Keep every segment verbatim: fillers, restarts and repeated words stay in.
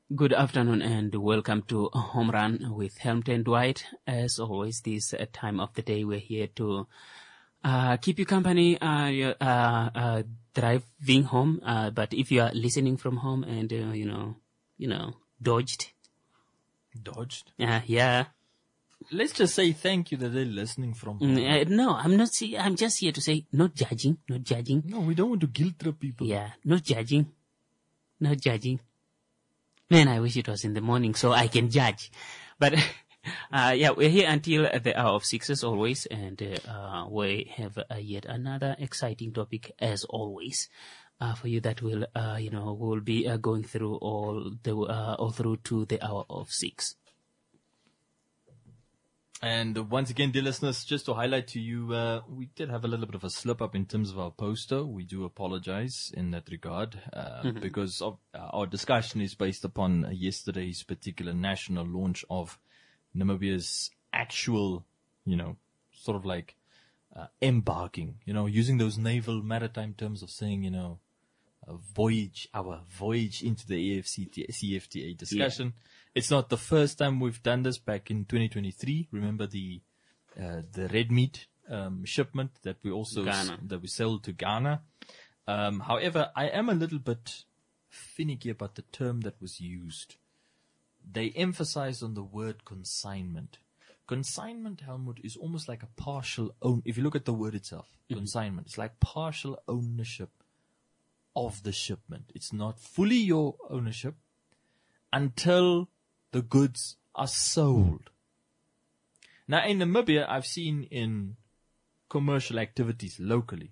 Good afternoon and welcome to Home Run with Helmton Dwight. As always, this uh, time of the day we're here to uh, keep you company uh, uh, uh, driving home. Uh, but if you are listening from home and, uh, you know, you know, dodged. Dodged? Uh, yeah. Let's just say thank you that they're listening from home. Mm, uh, no, I'm not, see, I'm just here to say not judging, not judging. No, we don't want to guilt trip people. Yeah, not judging, not judging. Man, I wish it was in the morning so I can judge. But, uh, yeah, we're here until the hour of six as always. And, uh, we have uh, yet another exciting topic as always, uh, for you that will, uh, you know, will be uh, going through all the, uh, all through to the hour of six. And once again, dear listeners, just to highlight to you, uh, we did have a little bit of a slip up in terms of our poster. We do apologize in that regard, uh, mm-hmm. because of, uh, our discussion is based upon uh, yesterday's particular national launch of Namibia's actual, you know, sort of like, uh, embarking, you know, using those naval maritime terms of saying, you know, a voyage, our voyage into the A F C T A, C F T A discussion. Yeah. It's not the first time we've done this. Back in twenty twenty-three, remember the uh, the red meat um, shipment that we also s- that we sold to Ghana. Um, however, I am a little bit finicky about the term that was used. They emphasized on the word consignment. Consignment, Helmut, is almost like a partial own. If you look at the word itself, mm-hmm. consignment, it's like partial ownership of the shipment. It's not fully your ownership until the goods are sold. Now, in Namibia, I've seen in commercial activities locally,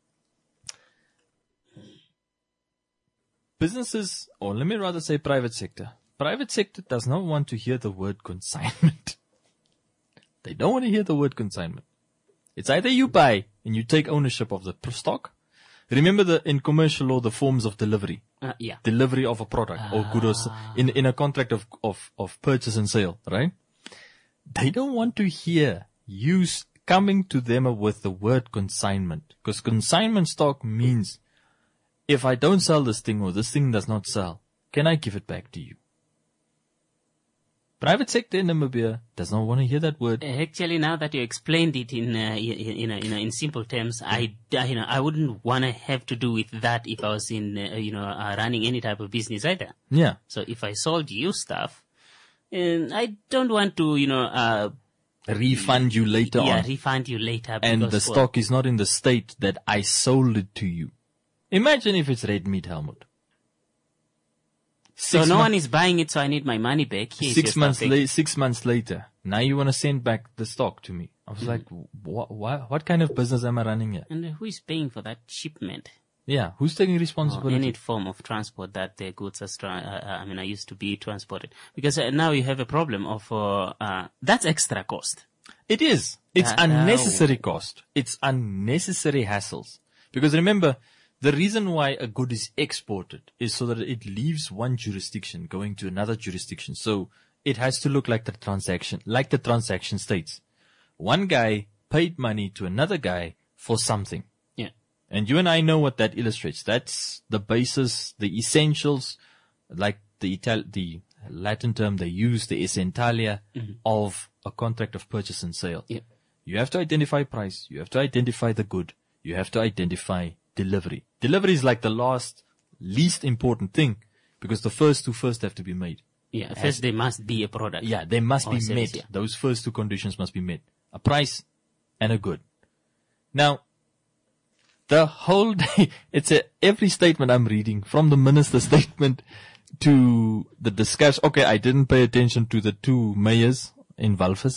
businesses, or let me rather say private sector, private sector does not want to hear the word consignment. They don't want to hear the word consignment. It's either you buy and you take ownership of the stock. Remember the in commercial law, the forms of delivery. Uh, yeah. Delivery of a product ah. or good or in in a contract of, of, of purchase and sale, right? They don't want to hear you coming to them with the word consignment, because consignment stock means if I don't sell this thing or this thing does not sell, can I give it back to you? Private sector in Namibia does not want to hear that word. Actually, now that you explained it in uh, in, in, in, in simple terms, I you know I wouldn't want to have to do with that if I was in uh, you know uh, running any type of business either. Yeah. So if I sold you stuff, and I don't want to you know uh, refund you later yeah, on. Yeah, refund you later. And the stock is not in the state that I sold it to you. Imagine if it's red meat, Helmut. Six so no one is buying it, so I need my money back. Here six months later, six months later, now you want to send back the stock to me. I was mm-hmm. like, what, what, what kind of business am I running here? And who is paying for that shipment? Yeah, who's taking responsibility? Or any form of transport that the goods are, tra- uh, I mean, I used to be transported. Because uh, now you have a problem of, uh, uh, that's extra cost. It is. It's uh, unnecessary uh, cost. It's unnecessary hassles. Because remember, the reason why a good is exported is so that it leaves one jurisdiction going to another jurisdiction. So it has to look like the transaction, like the transaction states. One guy paid money to another guy for something. Yeah. And you and I know what that illustrates. That's the basis, the essentials, like the Ital- the Latin term they use, the essentalia mm-hmm. of a contract of purchase and sale. Yeah. You have to identify price. You have to identify the good. You have to identify delivery. Delivery is like the last, least important thing, because the first two first have to be made. Yeah, first As, there must be a product. Yeah, they must be service, met. Yeah. Those first two conditions must be met. A price and a good. Now, the whole day, it's a, every statement I'm reading, from the minister's statement to the discussion. Okay, I didn't pay attention to the two mayors in Walvis.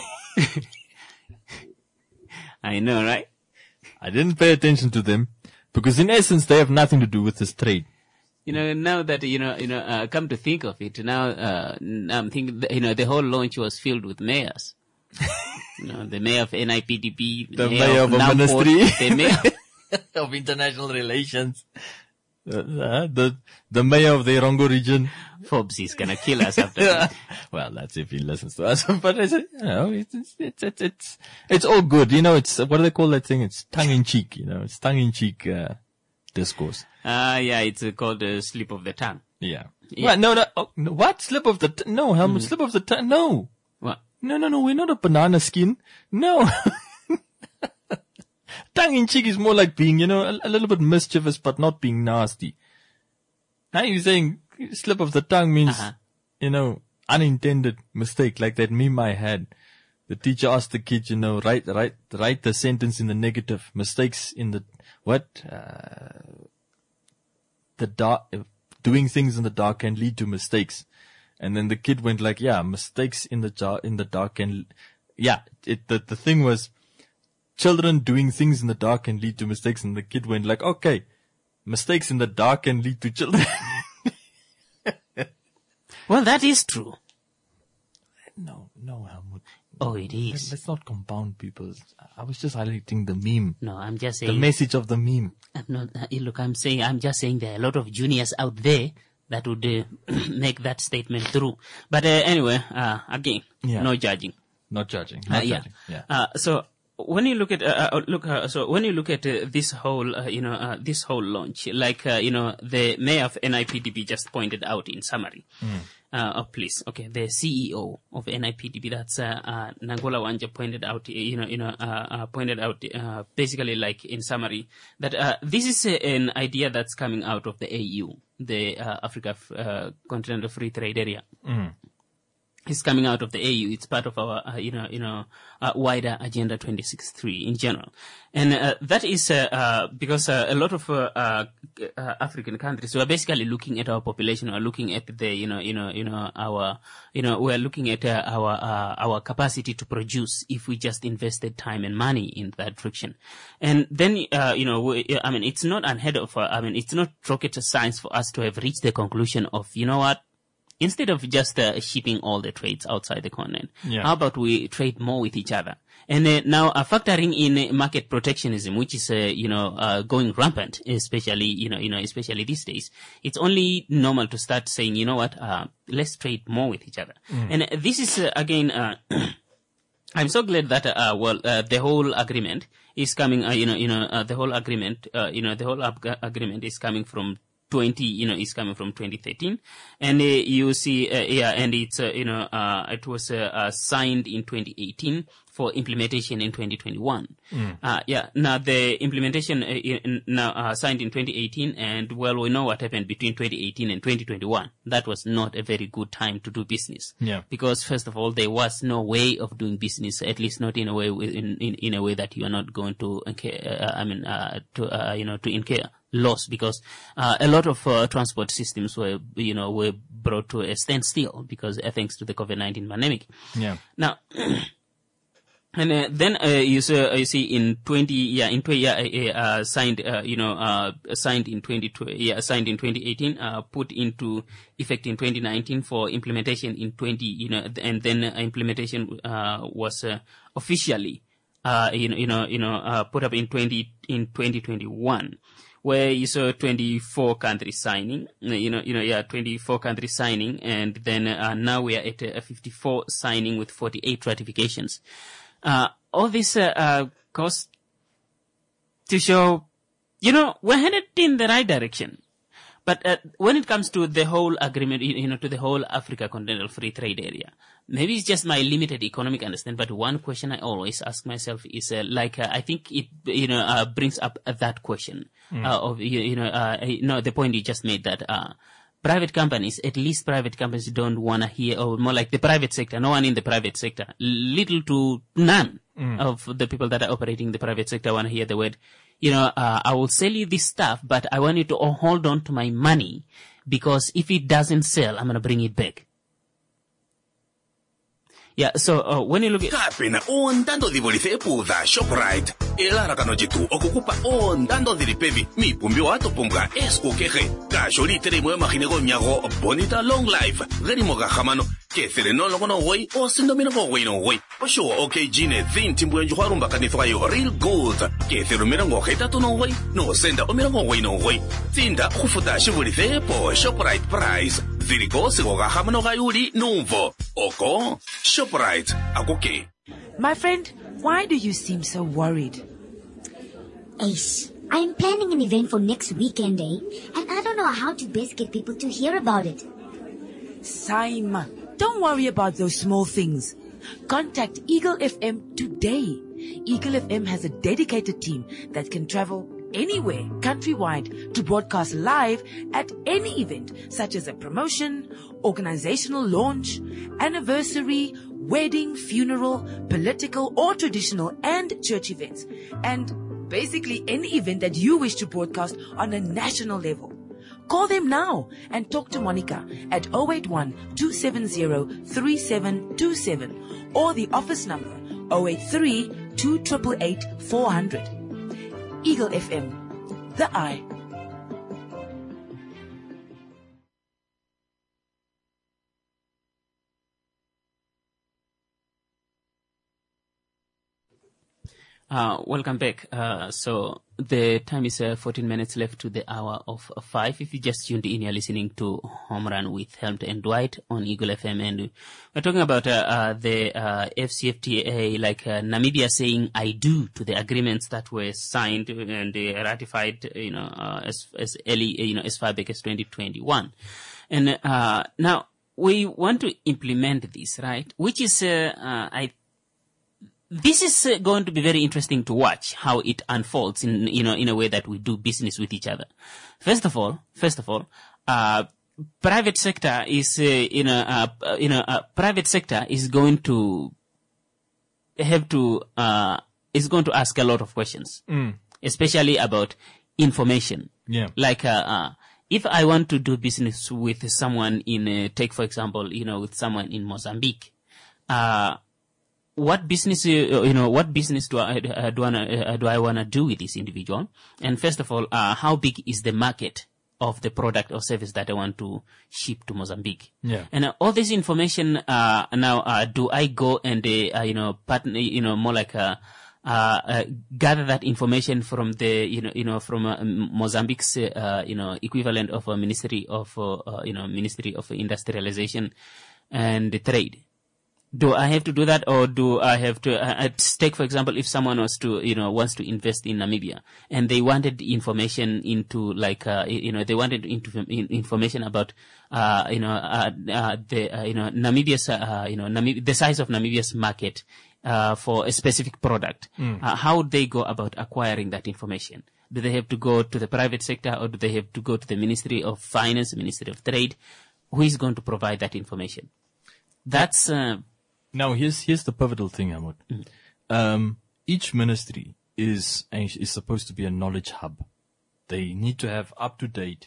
I know, right? I didn't pay attention to them because in essence they have nothing to do with this trade. You know, now that, you know, you know, uh, come to think of it, now, uh, I'm thinking, that, you know, the whole launch was filled with mayors. You know, the mayor of N I P D P, the mayor, mayor of, of a Namport, ministry, the mayor of international relations, uh, the, the mayor of the Irongo region. Forbes is gonna kill us after that. Well, that's if he listens to us. But I said, you know, it's, it's, it's, it's, it's, it's all good. You know, it's, what do they call that thing? It's tongue in cheek, you know, it's tongue in cheek, uh, discourse. Ah, uh, yeah, it's uh, called a uh, slip of the tongue. Yeah. Yeah. What? No, no, oh, no. What? Slip of the, t- no, Helmut, mm. slip of the tongue. No. What? No, no, no. We're not a banana skin. No. Tongue in cheek is more like being, you know, a, a little bit mischievous, but not being nasty. Now you're saying slip of the tongue means, uh-huh. you know, unintended mistake, like that meme I had. The teacher asked the kid, you know, write, write, write the sentence in the negative. Mistakes in the, what? Uh, the dark, doing things in the dark can lead to mistakes. And then the kid went like, yeah, mistakes in the jar, in the dark can, yeah, it, the, the thing was, children doing things in the dark can lead to mistakes. And the kid went like, okay, mistakes in the dark can lead to children. Well, that is true. No, no, Helmut. Oh, it is. Let's not compound people. I was just highlighting the meme. No, I'm just saying. The message of the meme. I'm not, uh, look, I'm saying, I'm just saying there are a lot of juniors out there that would uh, make that statement true. But uh, anyway, uh, again, yeah. no judging. Not judging. Not uh, yeah. judging. Yeah. Uh, so when you look at uh, uh, look, uh, so when you look at uh, this whole, uh, you know, uh, this whole launch, like uh, you know, the mayor of N I P D B just pointed out in summary. Mm. Uh, oh, please. Okay. The C E O of N I P D B, that's, uh, uh, Nangola Wanja pointed out, you know, you know, uh, uh pointed out, uh, basically like in summary that, uh, this is uh, an idea that's coming out of the A U, the, uh, Africa, uh, Continental Free Trade Area. Mm. It's coming out of the A U. It's part of our, uh, you know, you know, uh, wider Agenda twenty-six three in general. And, uh, that is, uh, uh because, uh, a lot of, uh, uh, African countries, we're basically looking at our population, we're looking at the, you know, you know, you know, our, you know, we're looking at, uh, our, uh, our capacity to produce if we just invested time and money in that direction. And then, uh, you know, we, I mean, it's not unheard of, uh, I mean, it's not rocket science for us to have reached the conclusion of, you know what? Instead of just uh, shipping all the trades outside the continent, yeah. how about we trade more with each other? And uh, now uh, factoring in uh, market protectionism, which is, uh, you know, uh, going rampant, especially, you know, you know, especially these days, it's only normal to start saying, you know what, uh, let's trade more with each other. Mm. And uh, this is, uh, again, uh, I'm so glad that, uh, well, uh, the whole agreement is coming, uh, you know, you know, uh, the whole agreement, uh, you know, the whole ag- agreement is coming from twenty, you know, is coming from twenty thirteen. And, uh, you see, uh, yeah, and it's, uh, you know, uh, it was, uh, uh, signed in twenty eighteen for implementation in twenty twenty-one. Mm. Uh, yeah, now the implementation, uh, in, now, uh, signed in twenty eighteen, and well, we know what happened between twenty eighteen and twenty twenty-one. That was not a very good time to do business. Yeah. Because first of all, there was no way of doing business, at least not in a way, in, in, in a way that you are not going to, uh, I mean, uh, to, uh, you know, to incur loss, because uh, a lot of uh, transport systems were, you know, were brought to a standstill because uh, thanks to the COVID nineteen pandemic. Yeah. Now, and uh, then uh, you see, uh, you see in twenty, yeah, in twenty, yeah, uh, signed, uh, you know, uh, signed in twenty, yeah, signed in twenty eighteen, uh, put into effect in twenty nineteen for implementation in twenty, you know, and then uh, implementation uh, was uh, officially, uh, you know, you know, you know, uh, put up in twenty in twenty twenty-one. Where you saw twenty-four countries signing, you know, you know, yeah, twenty-four countries signing, and then uh, now we are at uh, fifty-four signing with forty-eight ratifications. Uh, all this uh, uh, goes to show, you know, we're headed in the right direction. But uh, when it comes to the whole agreement, you know, to the whole Africa Continental Free Trade Area, maybe it's just my limited economic understanding, but one question I always ask myself is, uh, like, uh, I think it, you know, uh, brings up uh, that question, mm. uh, of, you, you know, uh, you know, the point you just made that, uh, private companies, at least private companies don't want to hear, or more like the private sector, no one in the private sector, little to none mm. of the people that are operating in the private sector want to hear the word, you know, uh, I will sell you this stuff, but I want you to hold on to my money, because if it doesn't sell, I'm going to bring it back. Yeah, so uh, when you look at... Kapena on tanto di bolife puda ShopRite. Elara kanojitu okukupa on tanto di ripevi. Mi pumbio ato pumbga esko keje. Kasholi tere mwe machinego nyago bonita long life. Geri moga jamano. Que cere no logo no way o sindo mino go way no way. Osho okay jine thin timbu enju harumba kanithwa yo real good. Que cere mino go heta to no way. No senda o mino go way no way. Tinda kufuta shibolife po ShopRite price. Ziriko sigo ga jamano ga yuri nuvo. Oko ShopRite akoke. My friend, why do you seem so worried? Ace, I'm planning an event for next weekend, eh? And I don't know how to best get people to hear about it. Simon, don't worry about those small things. Contact Eagle F M today. Eagle F M has a dedicated team that can travel anywhere countrywide to broadcast live at any event, such as a promotion, organizational launch, anniversary, wedding, funeral, political or traditional and church events, and basically any event that you wish to broadcast on a national level. Call them now and talk to Monica at zero eight one, two seven zero, three seven two seven or the office number zero eight three, two eight eight, four zero zero. Eagle F M, the eye. Uh, welcome back. Uh, so the time is uh, fourteen minutes left to the hour of uh, five. If you just tuned in, you're listening to Home Run with Helmut and Dwight on Eagle F M, and we're talking about uh, uh, the uh, F C F T A, like uh, Namibia saying "I do" to the agreements that were signed and uh, ratified, you know, uh, as as early, you know, as far back as twenty twenty-one, and uh, now we want to implement this, right? Which is, uh, uh, I. This is uh, going to be very interesting to watch how it unfolds in, you know, in a way that we do business with each other. First of all, first of all, uh, private sector is, uh, you know, uh, you know, uh, private sector is going to have to, uh, is going to ask a lot of questions, mm. especially about information. Yeah. Like, uh, uh, if I want to do business with someone in, uh, take for example, you know, with someone in Mozambique, uh, what business, uh, you know, what business do I, uh, do, I, uh, do I want to do with this individual? And first of all, uh, how big is the market of the product or service that I want to ship to Mozambique? Yeah. And uh, all this information, uh, now, uh, do I go and, uh, uh, you know, partner, you know, more like, uh, uh, uh, gather that information from the, you know, you know, from uh, Mozambique's, uh, you know, equivalent of a Ministry of, uh, uh, you know, Ministry of Industrialization and Trade? Do I have to do that, or do I have to uh, take, for example, if someone wants to, you know, wants to invest in Namibia and they wanted information into, like, uh, you know, they wanted into information about, uh, you know, uh, uh the, uh, you know, Namibia's, uh, you know, Namib- the size of Namibia's market, uh, for a specific product. Mm. Uh, how would they go about acquiring that information? Do they have to go to the private sector, or do they have to go to the Ministry of Finance, Ministry of Trade? Who is going to provide that information? That's, uh, Now, here's here's the pivotal thing, Helmut. Mm. Um, each ministry is is supposed to be a knowledge hub. They need to have up to date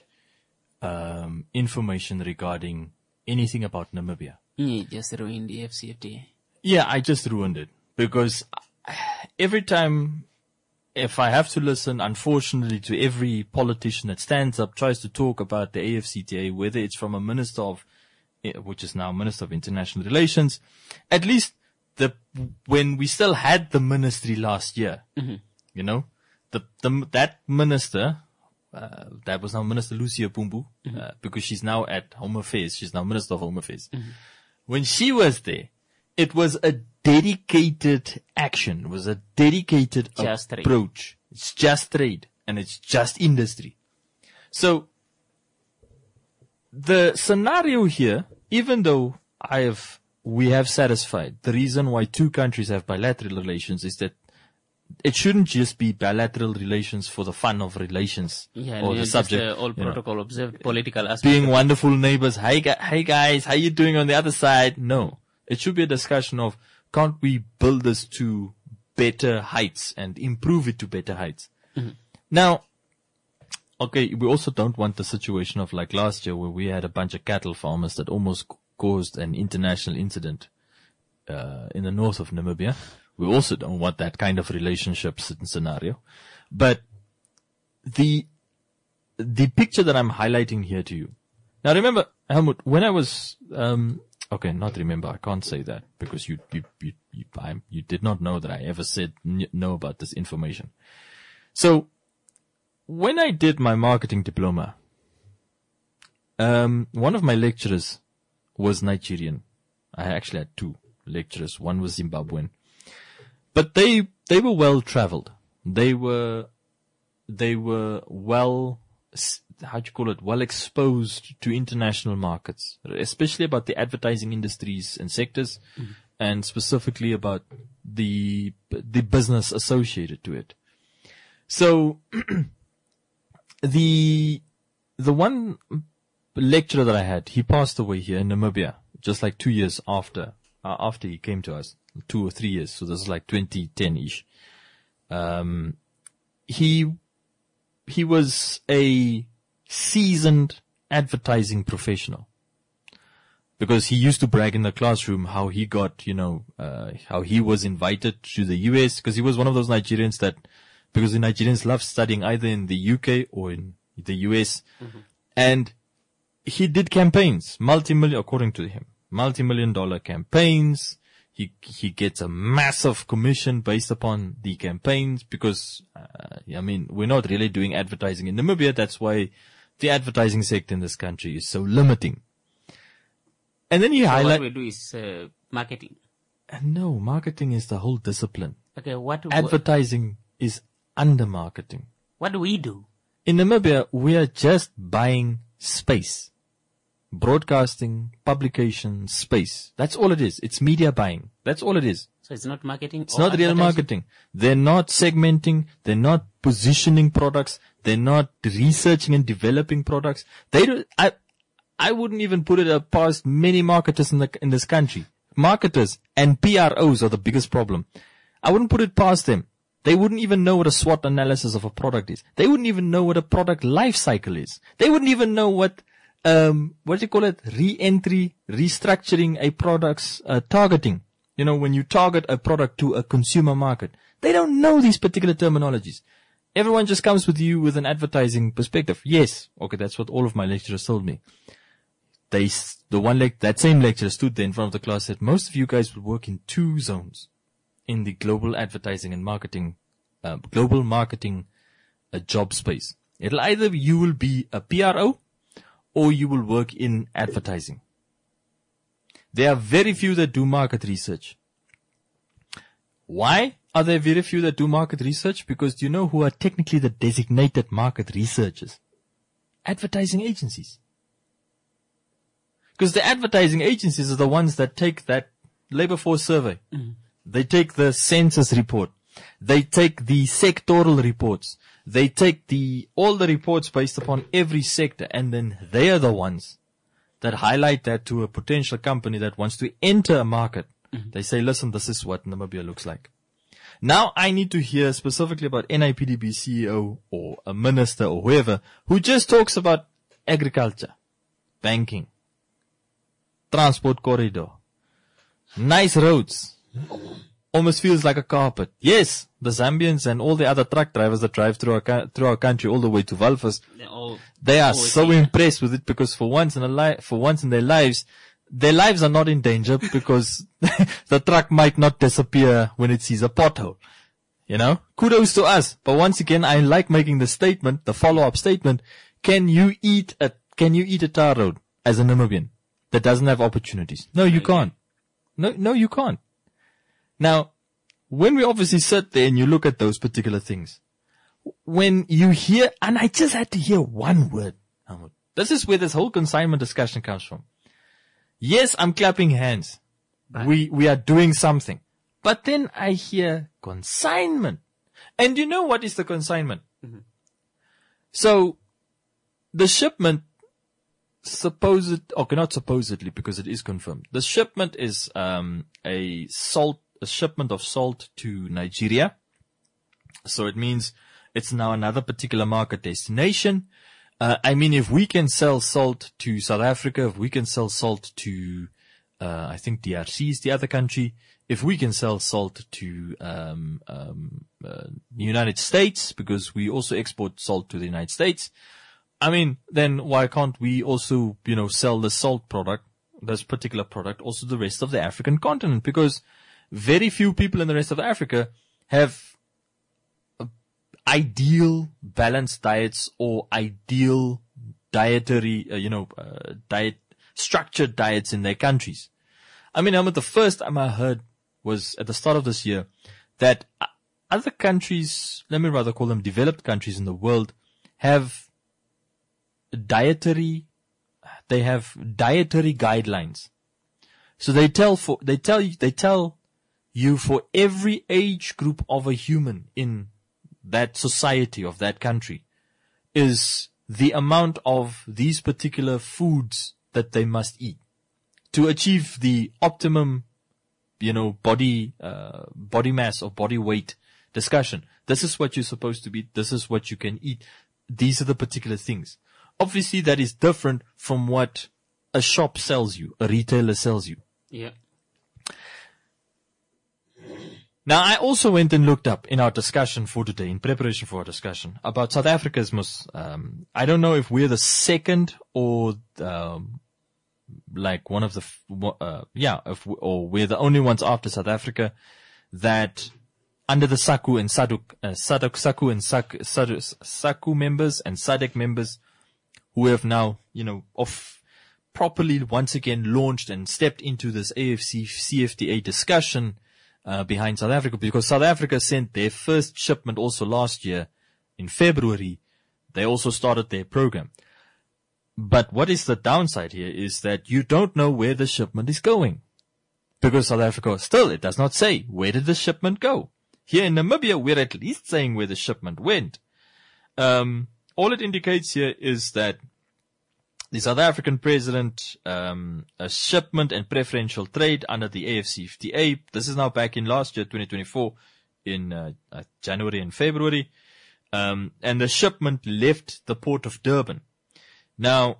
um, information regarding anything about Namibia. you just ruined the F C F T A. Yeah, I just ruined it because every time, if I have to listen, unfortunately, to every politician that stands up, tries to talk about the A F C T A, whether it's from a minister of, which is now Minister of International Relations, at least the, when we still had the ministry last year, Mm-hmm. you know, the, the, that minister, uh, that was now Minister Lucia Pumbu, Mm-hmm. uh, because she's now at Home Affairs. She's now Minister of Home Affairs. Mm-hmm. When she was there, it was a dedicated action. It was a dedicated Just trade. approach. It's just trade and it's just industry. So the scenario here, even though I have, we have satisfied the reason why two countries have bilateral relations is that it shouldn't just be bilateral relations for the fun of relations Yeah, or and the just, subject. uh, all you know, protocol observed, political aspect. being of it. wonderful neighbors. Hey, gu- hey guys, how you doing on the other side? No, it should be a discussion of, can't we build this to better heights and improve it to better heights? Mm-hmm. Now, okay, we also don't want the situation of like last year where we had a bunch of cattle farmers that almost c- caused an international incident uh, in the north of Namibia. We also don't want that kind of relationship s- scenario. But the the picture that I'm highlighting here to you. Now remember, Helmut, when I was um okay, not remember, I can't say that because you you you you, I, you did not know that I ever said n- know about this information. So when I did my marketing diploma, um, one of my lecturers was Nigerian. I actually had two lecturers. One was Zimbabwean, but they they were well traveled. They were they were well how do you call it, well exposed to international markets, especially about the advertising industries and sectors, mm-hmm. and specifically about the, the business associated to it. So, the, the one lecturer that I had, he passed away here in Namibia, just like two years after, uh, after he came to us, two or three years. So this is like twenty ten-ish. Um, he, he was a seasoned advertising professional, because he used to brag in the classroom how he got, you know, uh, how he was invited to the U S, because he was one of those Nigerians that, because the Nigerians love studying either in the U K or in the U S, mm-hmm. and he did campaigns, multi-million, according to him, multi-million dollar campaigns. He, he gets a massive commission based upon the campaigns because, uh, I mean, we're not really doing advertising in Namibia. That's why the advertising sector in this country is so limiting. And then you so highlight. What we do is uh, marketing. Uh, no, marketing is the whole discipline. Okay, what? Advertising what, is under marketing. What do we do? In Namibia, we are just buying space. Broadcasting, publication, space. That's all it is. It's media buying. That's all it is. So it's not marketing? It's not real marketing. They're not segmenting. They're not positioning products. They're not researching and developing products. They do, I, I wouldn't even put it past many marketers in the, in this country. Marketers and P R Os are the biggest problem. I wouldn't put it past them. They wouldn't even know what a SWOT analysis of a product is. They wouldn't even know what a product life cycle is. They wouldn't even know what Um, what do you call it? Re-entry, restructuring a product's uh, targeting. You know, when you target a product to a consumer market, they don't know these particular terminologies. Everyone just comes with you with an advertising perspective. Yes. Okay. That's what all of my lecturers told me. They, the one lec, that same lecturer stood there in front of the class, said, most of you guys will work in two zones in the global advertising and marketing, uh, global marketing, uh, job space. It'll either you will be a P R O, or you will work in advertising. There are very few that do market research. Why are there very few that do market research? Because do you know who are technically the designated market researchers? Advertising agencies. Because the advertising agencies are the ones that take that labor force survey. Mm-hmm. They take the census report. They take the sectoral reports. They take the, all the reports based upon every sector, and then they are the ones that highlight that to a potential company that wants to enter a market. Mm-hmm. They say, listen, this is what Namibia looks like. Now I need to hear specifically about N I P D B C E O or a minister or whoever who just talks about agriculture, banking, transport corridor, nice roads. Almost feels like a carpet. Yes, the Zambians and all the other truck drivers that drive through our, through our country all the way to Walvis, all, they are so here. impressed with it because for once in a li- for once in their lives, their lives are not in danger because the truck might not disappear when it sees a pothole. You know, kudos to us. But once again, I like making the statement, the follow-up statement. Can you eat a, can you eat a tar road as a Namibian that doesn't have opportunities? No, you can't. No, no, you can't. Now, when we obviously sit there and you look at those particular things, when you hear, and I just had to hear one word, this is where this whole consignment discussion comes from. Yes, I'm clapping hands. But we, we are doing something. But then I hear consignment. And you know what is the consignment? Mm-hmm. So, the shipment, supposed, okay, not supposedly because it is confirmed. The shipment is, um, a salt, a shipment of salt to Nigeria. So it means it's now another particular market destination. Uh, I mean, if we can sell salt to South Africa, if we can sell salt to, uh, I think D R C is the other country. If we can sell salt to, um, um, uh, the United States, because we also export salt to the United States. I mean, then why can't we also, you know, sell the salt product, this particular product, also the rest of the African continent? Because very few people in the rest of Africa have ideal balanced diets or ideal dietary, uh, you know, uh, diet, structured diets in their countries. I mean, I'm at the first time I heard was at the start of this year that other countries, let me rather call them developed countries in the world, have dietary, they have dietary guidelines. So they tell for, they tell you, they tell you for every age group of a human in that society of that country is the amount of these particular foods that they must eat to achieve the optimum, you know, body, uh, body mass or body weight discussion. This is what you're supposed to be. This is what you can eat. These are the particular things. Obviously, that is different from what a shop sells you, a retailer sells you. Yeah. Now, I also went and looked up in our discussion for today, in preparation for our discussion, about South Africa's most, um, I don't know if we're the second or, um, like one of the, uh, yeah, if we, or we're the only ones after South Africa that under the SACU and SADC, uh, SADC, SACU and SAC, SADC, SACU members and SADC members who have now, you know, of properly once again launched and stepped into this A F C C F T A discussion Uh, behind South Africa, because South Africa sent their first shipment also last year in February. They also started their program. But what is the downside here is that you don't know where the shipment is going. Because South Africa still, it does not say, where did the shipment go? Here in Namibia, we're at least saying where the shipment went. Um, all it indicates here is that the South African president, um, a shipment and preferential trade under the A F C F T A. This is now back in last year, twenty twenty-four, in uh, uh, January and February. Um, and the shipment left the port of Durban. Now,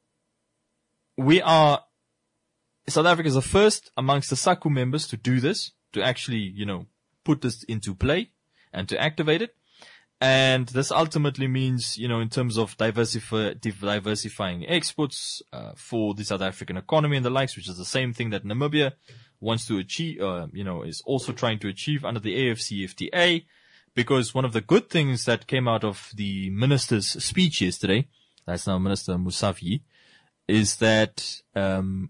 we are, South Africa is the first amongst the SACU members to do this, to actually, you know, put this into play and to activate it. And this ultimately means, you know, in terms of diversify, diversifying exports uh, for the South African economy and the likes, which is the same thing that Namibia wants to achieve, uh, you know, is also trying to achieve under the A F C F T A. Because one of the good things that came out of the minister's speech yesterday, that's now Minister Musavi, is that um,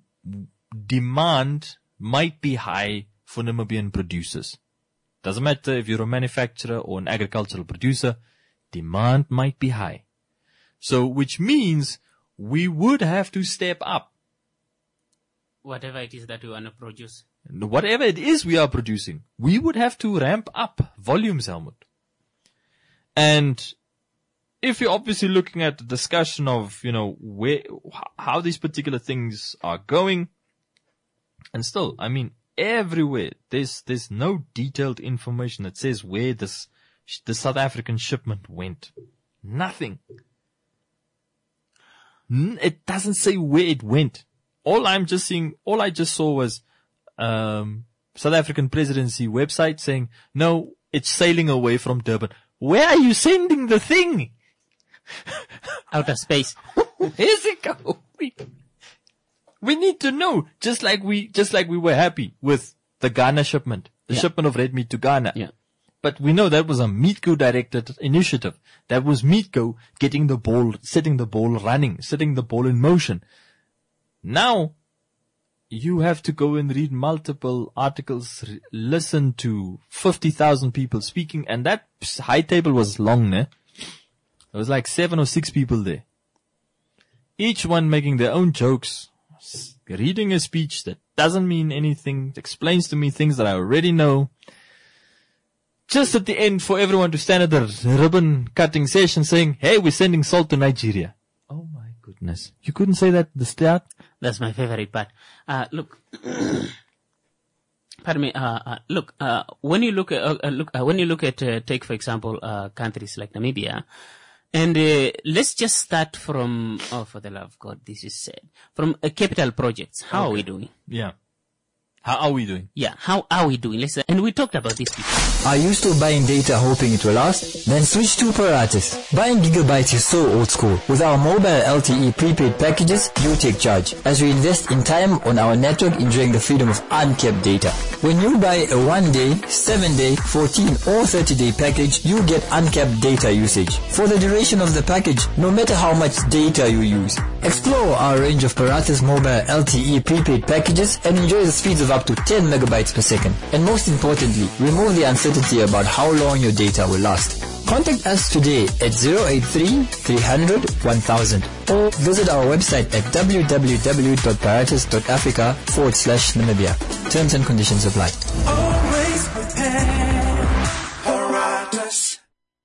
demand might be high for Namibian producers. Doesn't matter if you're a manufacturer or an agricultural producer, demand might be high. So, which means we would have to step up. Whatever it is that we want to produce. Whatever it is we are producing, we would have to ramp up volumes, Helmut. And if you're obviously looking at the discussion of, you know, where, how these particular things are going, and still, I mean, everywhere, there's, there's no detailed information that says where this, the South African shipment went. Nothing. It doesn't say where it went. All I'm just seeing, all I just saw was, um, South African presidency website saying, no, it's sailing away from Durban. Where are you sending the thing? Outer space. Where's it going? We need to know, just like we, just like we were happy with the Ghana shipment, the yeah. shipment of red meat to Ghana. Yeah. But we know that was a Meatco directed initiative. That was Meatco getting the ball, setting the ball running, setting the ball in motion. Now, you have to go and read multiple articles, re- listen to fifty thousand people speaking, and that high table was long, ne? There was like seven or six people there. Each one making their own jokes, reading a speech that doesn't mean anything, explains to me things that I already know. Just at the end for everyone to stand at the ribbon cutting session saying, hey, we're sending salt to Nigeria. Oh my goodness. You couldn't say that at the start? That's my favorite part. Uh, look, pardon me, uh, uh, look, uh, when you look at, uh, look, uh, when you look at, uh, take for example, uh, countries like Namibia, and uh, let's just start from, oh, for the love of God, this is sad. From uh, capital projects. How okay. are we doing? Yeah. How are we doing? Yeah, how are we doing? Let's, uh, and we talked about this before. Are you still buying data hoping it will last? Then switch to Paratus. Buying gigabytes is so old school. With our mobile L T E prepaid packages, you take charge, as we invest in time on our network enjoying the freedom of uncapped data. When you buy a one-day, seven-day, fourteen or thirty-day package, you get uncapped data usage for the duration of the package, no matter how much data you use. Explore our range of Paratus mobile L T E prepaid packages and enjoy the speeds of up to ten megabytes per second. And most importantly, remove the uncertainty about how long your data will last. Contact us today at zero eight three, three hundred, one thousand or visit our website at w w w dot paratus dot africa forward slash Namibia. Terms and conditions apply. Always prepared. Paratus.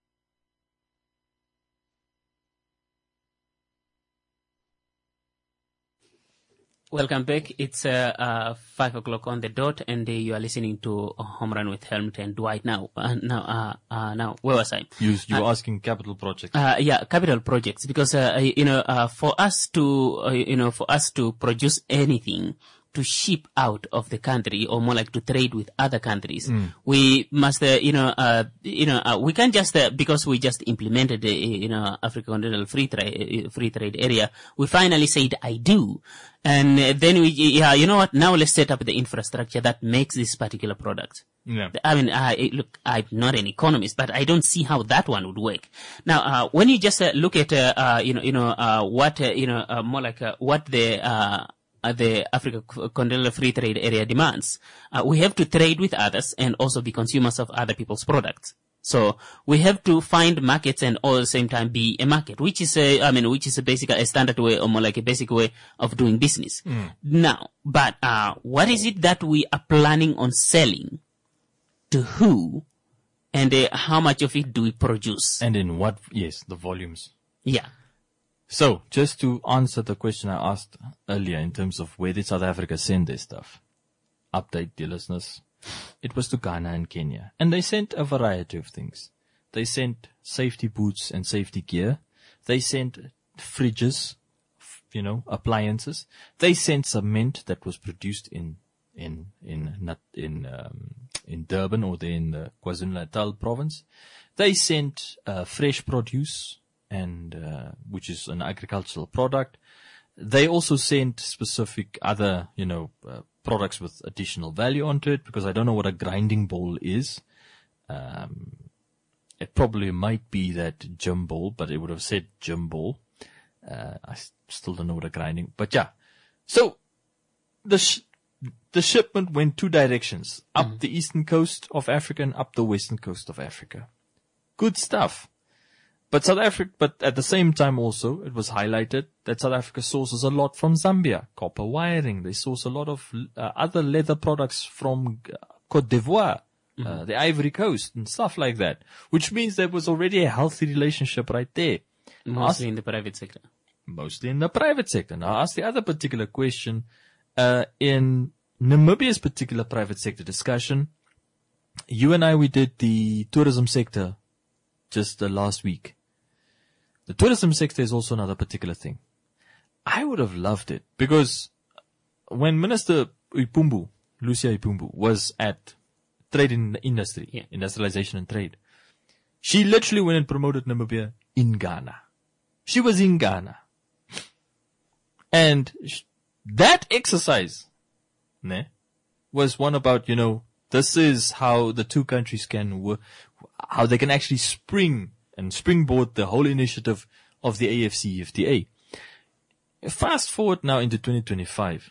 Welcome back. It's uh, uh, five o'clock on the dot, and uh, you are listening to Home Run with Helmut and Dwight. Now, uh, now, uh, uh, now, where was I? You, you were uh, asking capital projects. Uh, yeah, capital projects, because uh, you know, uh, for us to, uh, you know, for us to produce anything to ship out of the country, or more like to trade with other countries, mm. we must, uh, you know, uh, you know, uh, we can't just uh, because we just implemented the, you know, African Continental Free Trade Free Trade Area. We finally said I do, and uh, then we, yeah, you know what? Now let's set up the infrastructure that makes this particular product. Yeah. I mean, I, look, I'm not an economist, but I don't see how that one would work. Now, uh, when you just uh, look at, uh, uh, you know, you know, uh, what, uh, you know, uh, more like uh, what the uh, Uh, the Africa Continental Free Trade Area demands, uh, we have to trade with others and also be consumers of other people's products. So we have to find markets and all at the same time be a market, which is a, I mean, which is a basic, a standard way, or more like a basic way of doing business. Mm. Now, but, uh, what is it that we are planning on selling to who, and uh, how much of it do we produce? And in what, yes, the volumes. Yeah. So, just to answer the question I asked earlier in terms of where did South Africa send their stuff? Update, dear listeners. It was to Ghana and Kenya. And they sent a variety of things. They sent safety boots and safety gear. They sent fridges, you know, appliances. They sent cement that was produced in, in, in, not in, um, in Durban, or there in the KwaZulu-Natal province. They sent, uh, fresh produce, and uh, which is an agricultural product. They also sent specific other, you know, uh, products with additional value onto it, because I don't know what a grinding bowl is. Um, it probably might be that gym bowl, but it would have said gym bowl. Uh, I s- still don't know what a grinding, but yeah. So the sh- the shipment went two directions, up mm. the eastern coast of Africa and up the western coast of Africa. Good stuff. But South Africa, but at the same time also, it was highlighted that South Africa sources a lot from Zambia, copper wiring. They source a lot of uh, other leather products from Cote d'Ivoire, mm-hmm. uh, the Ivory Coast, and stuff like that. Which means there was already a healthy relationship right there. Mostly ask, in the private sector. Mostly in the private sector. Now, I asked the other particular question, uh, in Namibia's particular private sector discussion. You and I, we did the tourism sector just uh, last week. The tourism sector is also another particular thing. I would have loved it, because when Minister Ipumbu, Lucia Ipumbu, was at trade in industry, yeah. industrialization and trade, she literally went and promoted Namibia in Ghana. She was in Ghana. And sh- that exercise ne, was one about, you know, this is how the two countries can work, how they can actually spring and springboard the whole initiative of the A F C F T A. Fast forward now into twenty twenty-five.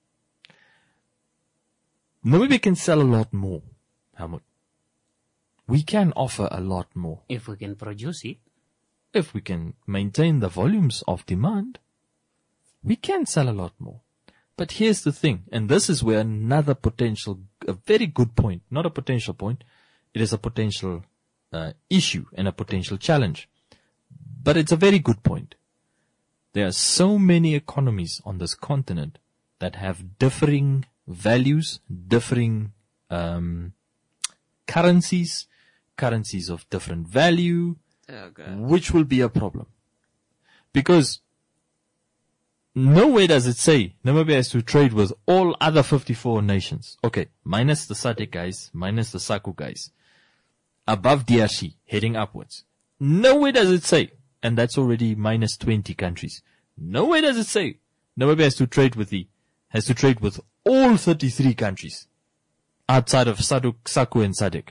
Namibia can sell a lot more, Helmut. We can offer a lot more. If we can produce it. If we can maintain the volumes of demand, we can sell a lot more. But here's the thing, and this is where another potential, a very good point, not a potential point, it is a potential uh, issue and a potential challenge. But it's a very good point. There are so many economies on this continent that have differing values, differing um, currencies, currencies of different value, oh, God. Which will be a problem. Because nowhere does it say Namibia has to trade with all other fifty-four nations. Okay, minus the S A D C guys, minus the S A C U guys. Above D R C, heading upwards. Nowhere does it say, and that's already minus twenty countries. Nowhere does it say Namibia has to trade with the, has to trade with all thirty-three countries outside of S A D C, S A C U and S A D C.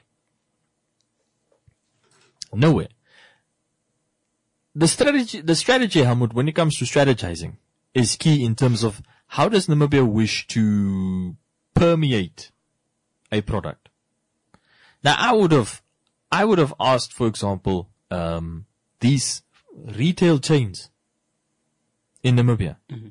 Nowhere. The strategy, the strategy, Helmut, when it comes to strategizing, is key in terms of how does Namibia wish to permeate a product. Now, I would have, I would have asked, for example, um, these retail chains in Namibia. Mm-hmm.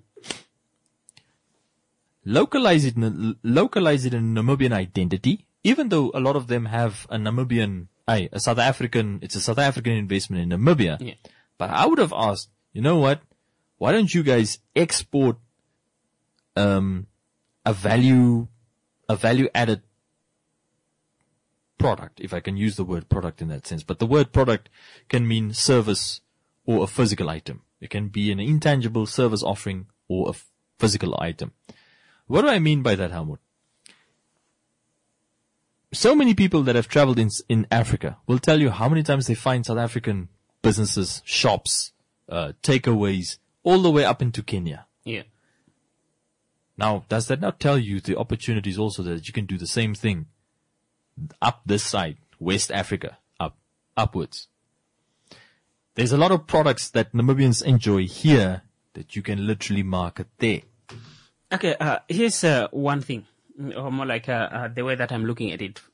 Localize it, localize it in Namibian identity, even though a lot of them have a Namibian, aye, a South African, it's a South African investment in Namibia. Yeah. But I would have asked, you know what? Why don't you guys export, um, a value, a value added product, if I can use the word product in that sense. But the word product can mean service or a physical item. It can be an intangible service offering or a f- physical item. What do I mean by that, Helmut? So many people that have traveled in in Africa will tell you how many times they find South African businesses, shops, uh, takeaways, all the way up into Kenya. Yeah. Now, does that not tell you the opportunities also that you can do the same thing up this side, West Africa, up, upwards? There's a lot of products that Namibians enjoy here that you can literally market there. Okay, uh, here's uh, one thing, or more like uh, uh, the way that I'm looking at it.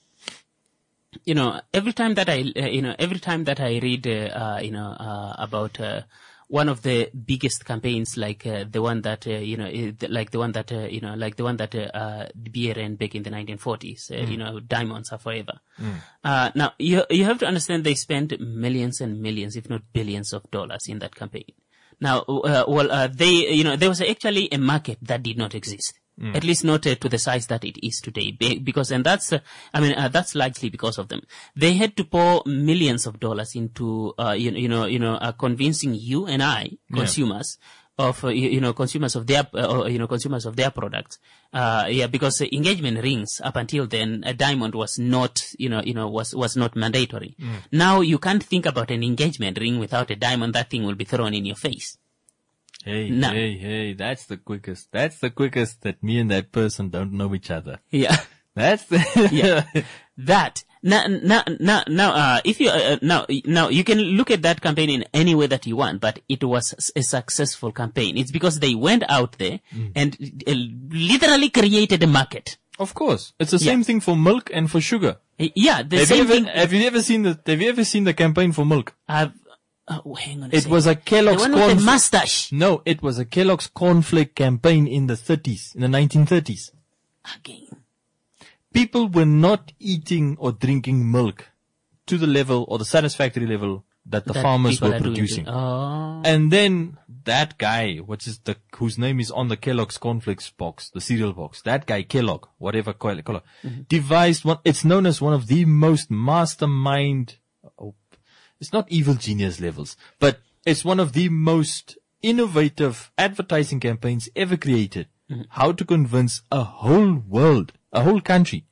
You know, every time that I, uh, you know, every time that I read, uh, uh, you know, uh, about uh, one of the biggest campaigns, like uh, the one that, uh, you know, uh, like the one that, uh, you know, like the one that uh, uh, B A ran back in the nineteen forties, uh, mm. you know, diamonds are forever. Mm. Uh, now, you you have to understand they spent millions and millions, if not billions of dollars in that campaign. Now, uh, well, uh, they, you know, there was actually a market that did not exist. Mm. At least not uh, to the size that it is today. Because, and that's, uh, I mean, uh, that's largely because of them. They had to pour millions of dollars into, uh, you, you know, you know, uh, convincing you and I, consumers, yeah. of, uh, you, you know, consumers of their, uh, or, you know, consumers of their products. Uh, yeah, because uh, engagement rings up until then, a diamond was not, you know, you know, was, was not mandatory. Mm. Now you can't think about an engagement ring without a diamond. That thing will be thrown in your face. Hey, no. hey, hey, that's the quickest. That's the quickest that me and that person don't know each other. Yeah. That's the, yeah. That. Now, now, now, now, uh, if you, uh, now, now, you can look at that campaign in any way that you want, but it was a successful campaign. It's because they went out there mm. and uh, literally created a market. Of course. It's the same yeah. thing for milk and for sugar. Yeah, the have same you ever, thing. Have you ever seen the, have you ever seen the campaign for milk? I've, oh, hang on a It second. was a Kellogg's the one with corn- the mustache. No, it was a Kellogg's cornflake campaign in the thirties, in the nineteen thirties. Again. People were not eating or drinking milk to the level or the satisfactory level that the That farmers people were are doing producing. it. Oh. And then that guy, which is the, whose name is on the Kellogg's cornflakes box, the cereal box, that guy, Kellogg, whatever, Kellogg, mm-hmm. devised one, it's known as one of the most mastermind, oh, it's not evil genius levels, but it's one of the most innovative advertising campaigns ever created. Mm-hmm. How to convince a whole world, a whole country,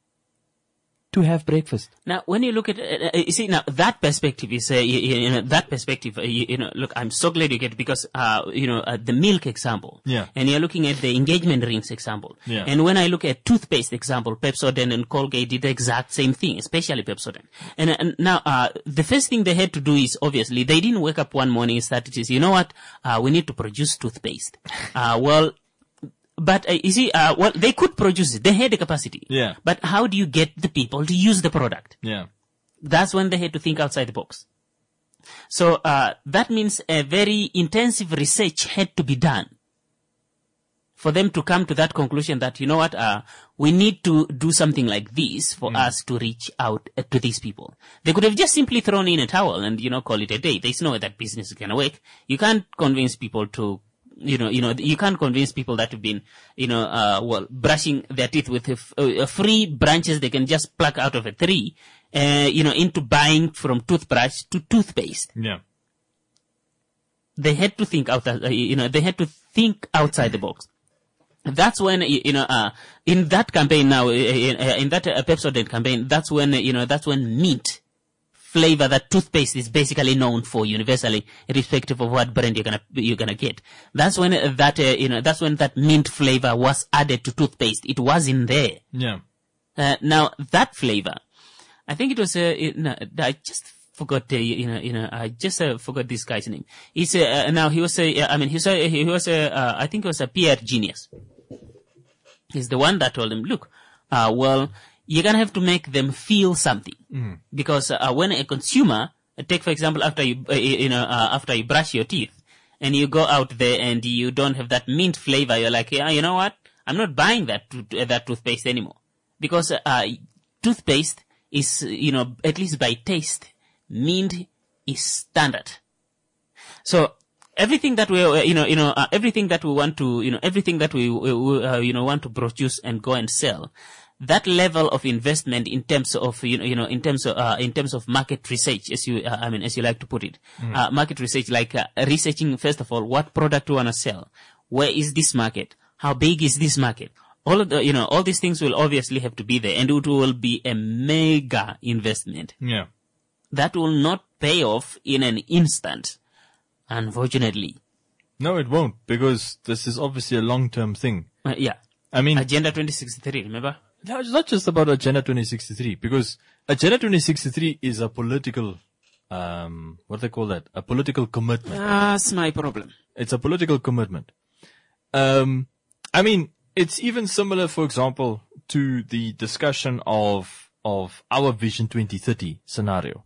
to have breakfast. Now, when you look at, uh, you see, now that perspective is, uh, you, you know, that perspective, uh, you, you know, look, I'm so glad you get it because, uh, you know, uh, the milk example. Yeah. And you're looking at the engagement rings example. Yeah. And when I look at toothpaste example, Pepsodent and Colgate did the exact same thing, especially Pepsodent. And, and now, uh, the first thing they had to do is, obviously, they didn't wake up one morning and start to say, you know what, uh, we need to produce toothpaste. Uh, well, But, uh, you see, uh, well, they could produce it. They had the capacity. Yeah. But how do you get the people to use the product? Yeah. That's when they had to think outside the box. So, uh, that means a very intensive research had to be done for them to come to that conclusion that, you know what, uh, we need to do something like this for mm. us to reach out uh, to these people. They could have just simply thrown in a towel and, you know, call it a day. There's no way that business is going to work. You can't convince people to You know, you know, you can't convince people that have been, you know, uh, well, brushing their teeth with a, f- a free branches they can just pluck out of a tree, uh, you know, into buying from toothbrush to toothpaste. Yeah. They had to think out, uh, you know, they had to think outside the box. That's when, you know, uh, in that campaign now, in, in that uh, Pepsodent campaign, that's when, you know, that's when mint flavor that toothpaste is basically known for universally, irrespective of what brand you're gonna you're gonna get. That's when uh, that uh, you know that's when that mint flavor was added to toothpaste. It was in there. Yeah. Uh, now that flavor, I think it was. Uh, it, no, I just forgot. Uh, you know, you know, I just uh, forgot this guy's name. He's uh, now he was. Uh, I mean, he was. Uh, he was. Uh, uh, I think it was a P R genius. He's the one that told him, look, uh, well. You're going to have to make them feel something. Mm. Because uh, when a consumer take for example, after you, uh, you know, uh, after you brush your teeth and you go out there and you don't have that mint flavor, you're like, yeah, you know what? I'm not buying that, to, uh, that toothpaste anymore. Because, uh, toothpaste is, you know, at least by taste, mint is standard. So, everything that we, uh, you know, you know, uh, everything that we want to, you know, everything that we, we uh, you know, want to produce and go and sell, that level of investment in terms of, you know, you know, in terms of, uh, in terms of market research, as you, uh, I mean, as you like to put it, mm. uh, market research, like uh, researching, first of all, what product we want to sell, where is this market, how big is this market, all of the, you know, all these things will obviously have to be there, and it will be a mega investment. Yeah. That will not pay off in an instant, unfortunately. No, it won't, because this is obviously a long-term thing. Uh, yeah. I mean, Agenda twenty sixty-three, remember? No, it's not just about Agenda twenty sixty-three, because Agenda twenty sixty-three is a political, um, what do they call that? A political commitment. That's my problem. It's a political commitment. Um, I mean, it's even similar, for example, to the discussion of, of our Vision twenty thirty scenario.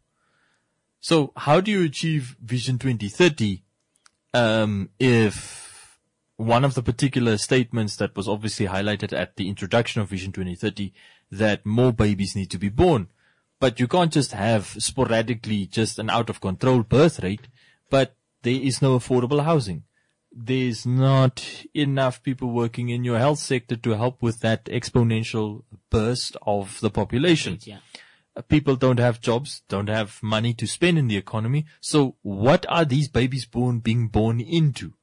So how do you achieve Vision twenty thirty, um, if one of the particular statements that was obviously highlighted at the introduction of Vision twenty thirty, that more babies need to be born. But you can't just have sporadically just an out of control birth rate, but there is no affordable housing. There's not enough people working in your health sector to help with that exponential burst of the population. Yeah. People don't have jobs, don't have money to spend in the economy. So what are these babies born being born into?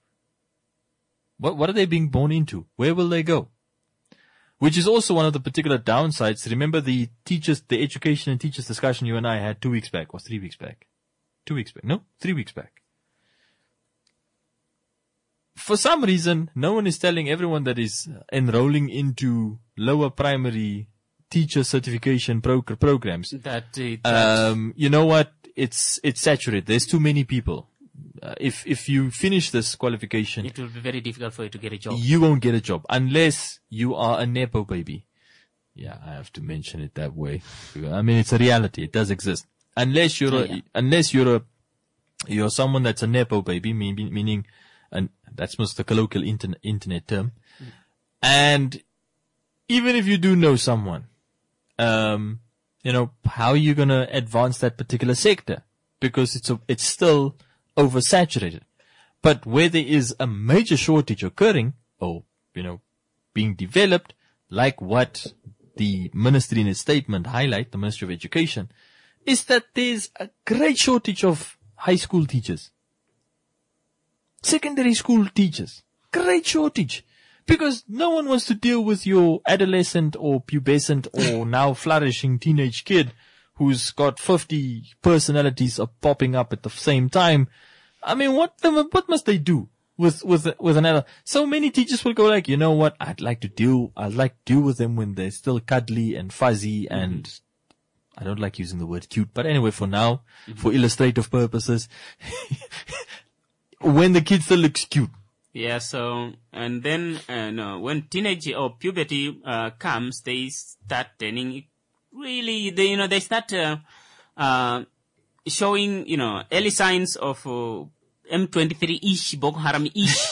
What, what are they being born into? Where will they go? Which is also one of the particular downsides. Remember the teachers, the education and teachers discussion you and I had two weeks back, or three weeks back? Two weeks back. No, three weeks back. For some reason, no one is telling everyone that is enrolling into lower primary teacher certification pro- programs. That, uh, that um, you know what? It's, it's saturated. There's too many people. Uh, if, if you finish this qualification, it will be very difficult for you to get a job. You won't get a job unless you are a Nepo baby. Yeah, I have to mention it that way. I mean, it's a reality. It does exist. Unless you're, Oh, a, yeah. unless you're a, you're someone that's a Nepo baby, meaning, meaning, and that's most the colloquial internet, internet term. Mm. And even if you do know someone, um, you know, how are you going to advance that particular sector? Because it's a, it's still oversaturated. But where there is a major shortage occurring, or, you know, being developed, like what the ministry in its statement highlight, the Ministry of Education, is that there's a great shortage of high school teachers. Secondary school teachers. Great shortage. Because no one wants to deal with your adolescent or pubescent or now flourishing teenage kid who's got fifty personalities are popping up at the same time. I mean, what the, what must they do with, with, with another? So many teachers will go like, you know what? I'd like to deal, I'd like to deal with them when they're still cuddly and fuzzy and mm-hmm. I don't like using the word cute, but anyway, for now, mm-hmm. for illustrative purposes, when the kid still looks cute. Yeah, so, and then, uh, no, when teenage or puberty, uh, comes, they start turning really, they, you know, they start, uh, uh, showing, you know, early signs of, uh, M twenty-three-ish, Boko Haram-ish.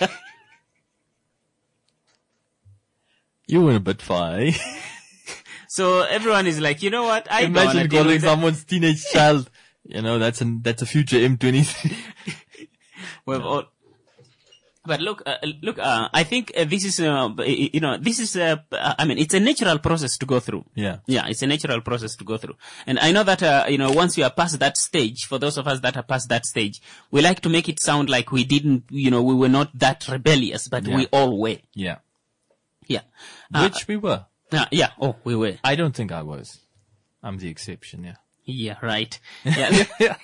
You went a bit far, eh? So everyone is like, you know what, I don't Imagine wanna deal calling with that. someone's teenage child, you know, that's a, that's a future M twenty-three. We've all, but look, uh, look, uh, I think uh, this is, uh, you know, this is, uh, I mean, it's a natural process to go through. Yeah. Yeah, it's a natural process to go through. And I know that, uh, you know, once you are past that stage, for those of us that are past that stage, we like to make it sound like we didn't, you know, we were not that rebellious, but Yeah. we all were. Yeah. Yeah. Uh, Which we were. uh, yeah, oh, we were. I don't think I was. I'm the exception, yeah. Yeah, right. Yeah.